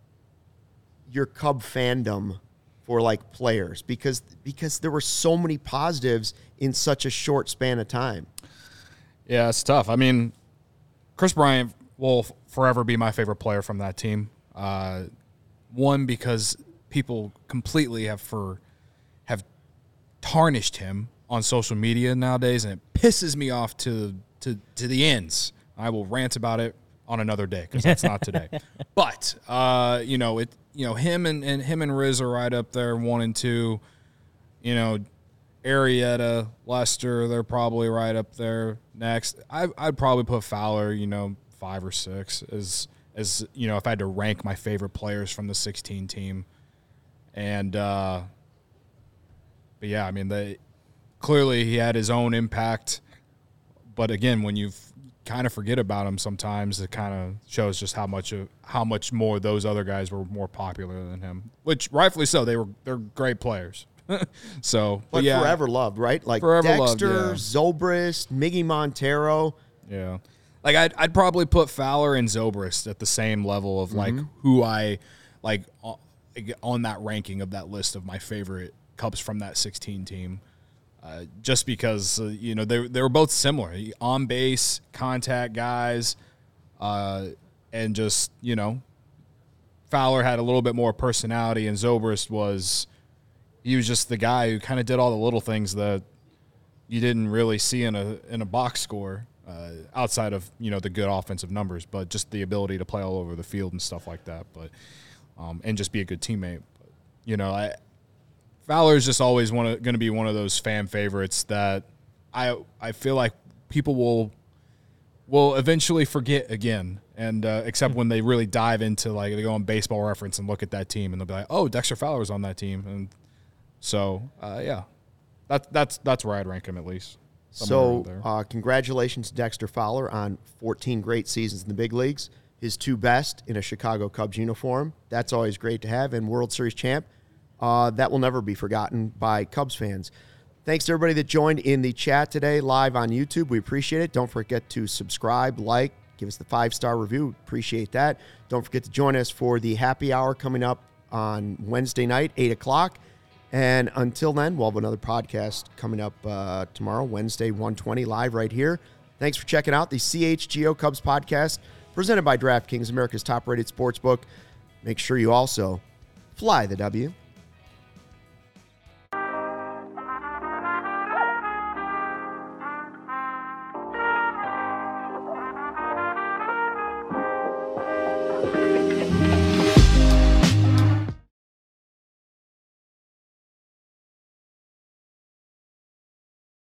your Cub fandom for like players, because because there were so many positives in such a short span of time. Yeah, it's tough. I mean, Chris Bryant will f- forever be my favorite player from that team. Uh, one, because people completely have for have tarnished him on social media nowadays, and it pisses me off to to to the ends. I will rant about it on another day because that's not today. But uh, you know, it you know him and, and him and Riz are right up there, one and two. You know, Arrieta, Lester, they're probably right up there next. I, I'd probably put Fowler, you know, five or six as as you know if I had to rank my favorite players from the sixteen team. And uh, but yeah, I mean, they clearly he had his own impact. But again, when you kind of forget about him sometimes, it kind of shows just how much of how much more those other guys were more popular than him, which rightfully so. They were they're great players. so, but, but yeah, forever loved, right? Like forever Dexter, loved, yeah. Zobrist, Miggy Montero. Yeah, like I'd I'd probably put Fowler and Zobrist at the same level of like mm-hmm. who I like on that ranking of that list of my favorite Cubs from that sixteen team. Uh, just because, uh, you know, they, they were both similar. On-base, contact guys, uh, and just, you know, Fowler had a little bit more personality, and Zobrist was – he was just the guy who kind of did all the little things that you didn't really see in a in a box score uh, outside of, you know, the good offensive numbers, but just the ability to play all over the field and stuff like that, but um, and just be a good teammate. But, you know, I – Fowler's just always one going to be one of those fan favorites that I I feel like people will will eventually forget again, and uh, except when they really dive into like they go on Baseball Reference and look at that team, and they'll be like, oh, Dexter Fowler's on that team, and so uh, yeah, that's that's that's where I'd rank him at least. So uh, congratulations to Dexter Fowler on fourteen great seasons in the big leagues, his two best in a Chicago Cubs uniform. That's always great to have, and World Series champ. Uh, that will never be forgotten by Cubs fans. Thanks to everybody that joined in the chat today live on YouTube. We appreciate it. Don't forget to subscribe, like, give us the five-star review. Appreciate that. Don't forget to join us for the happy hour coming up on Wednesday night, eight o'clock. And until then, we'll have another podcast coming up uh, tomorrow, Wednesday, one twenty, live right here. Thanks for checking out the C H G O Cubs podcast presented by DraftKings, America's top-rated sportsbook. Make sure you also fly the W.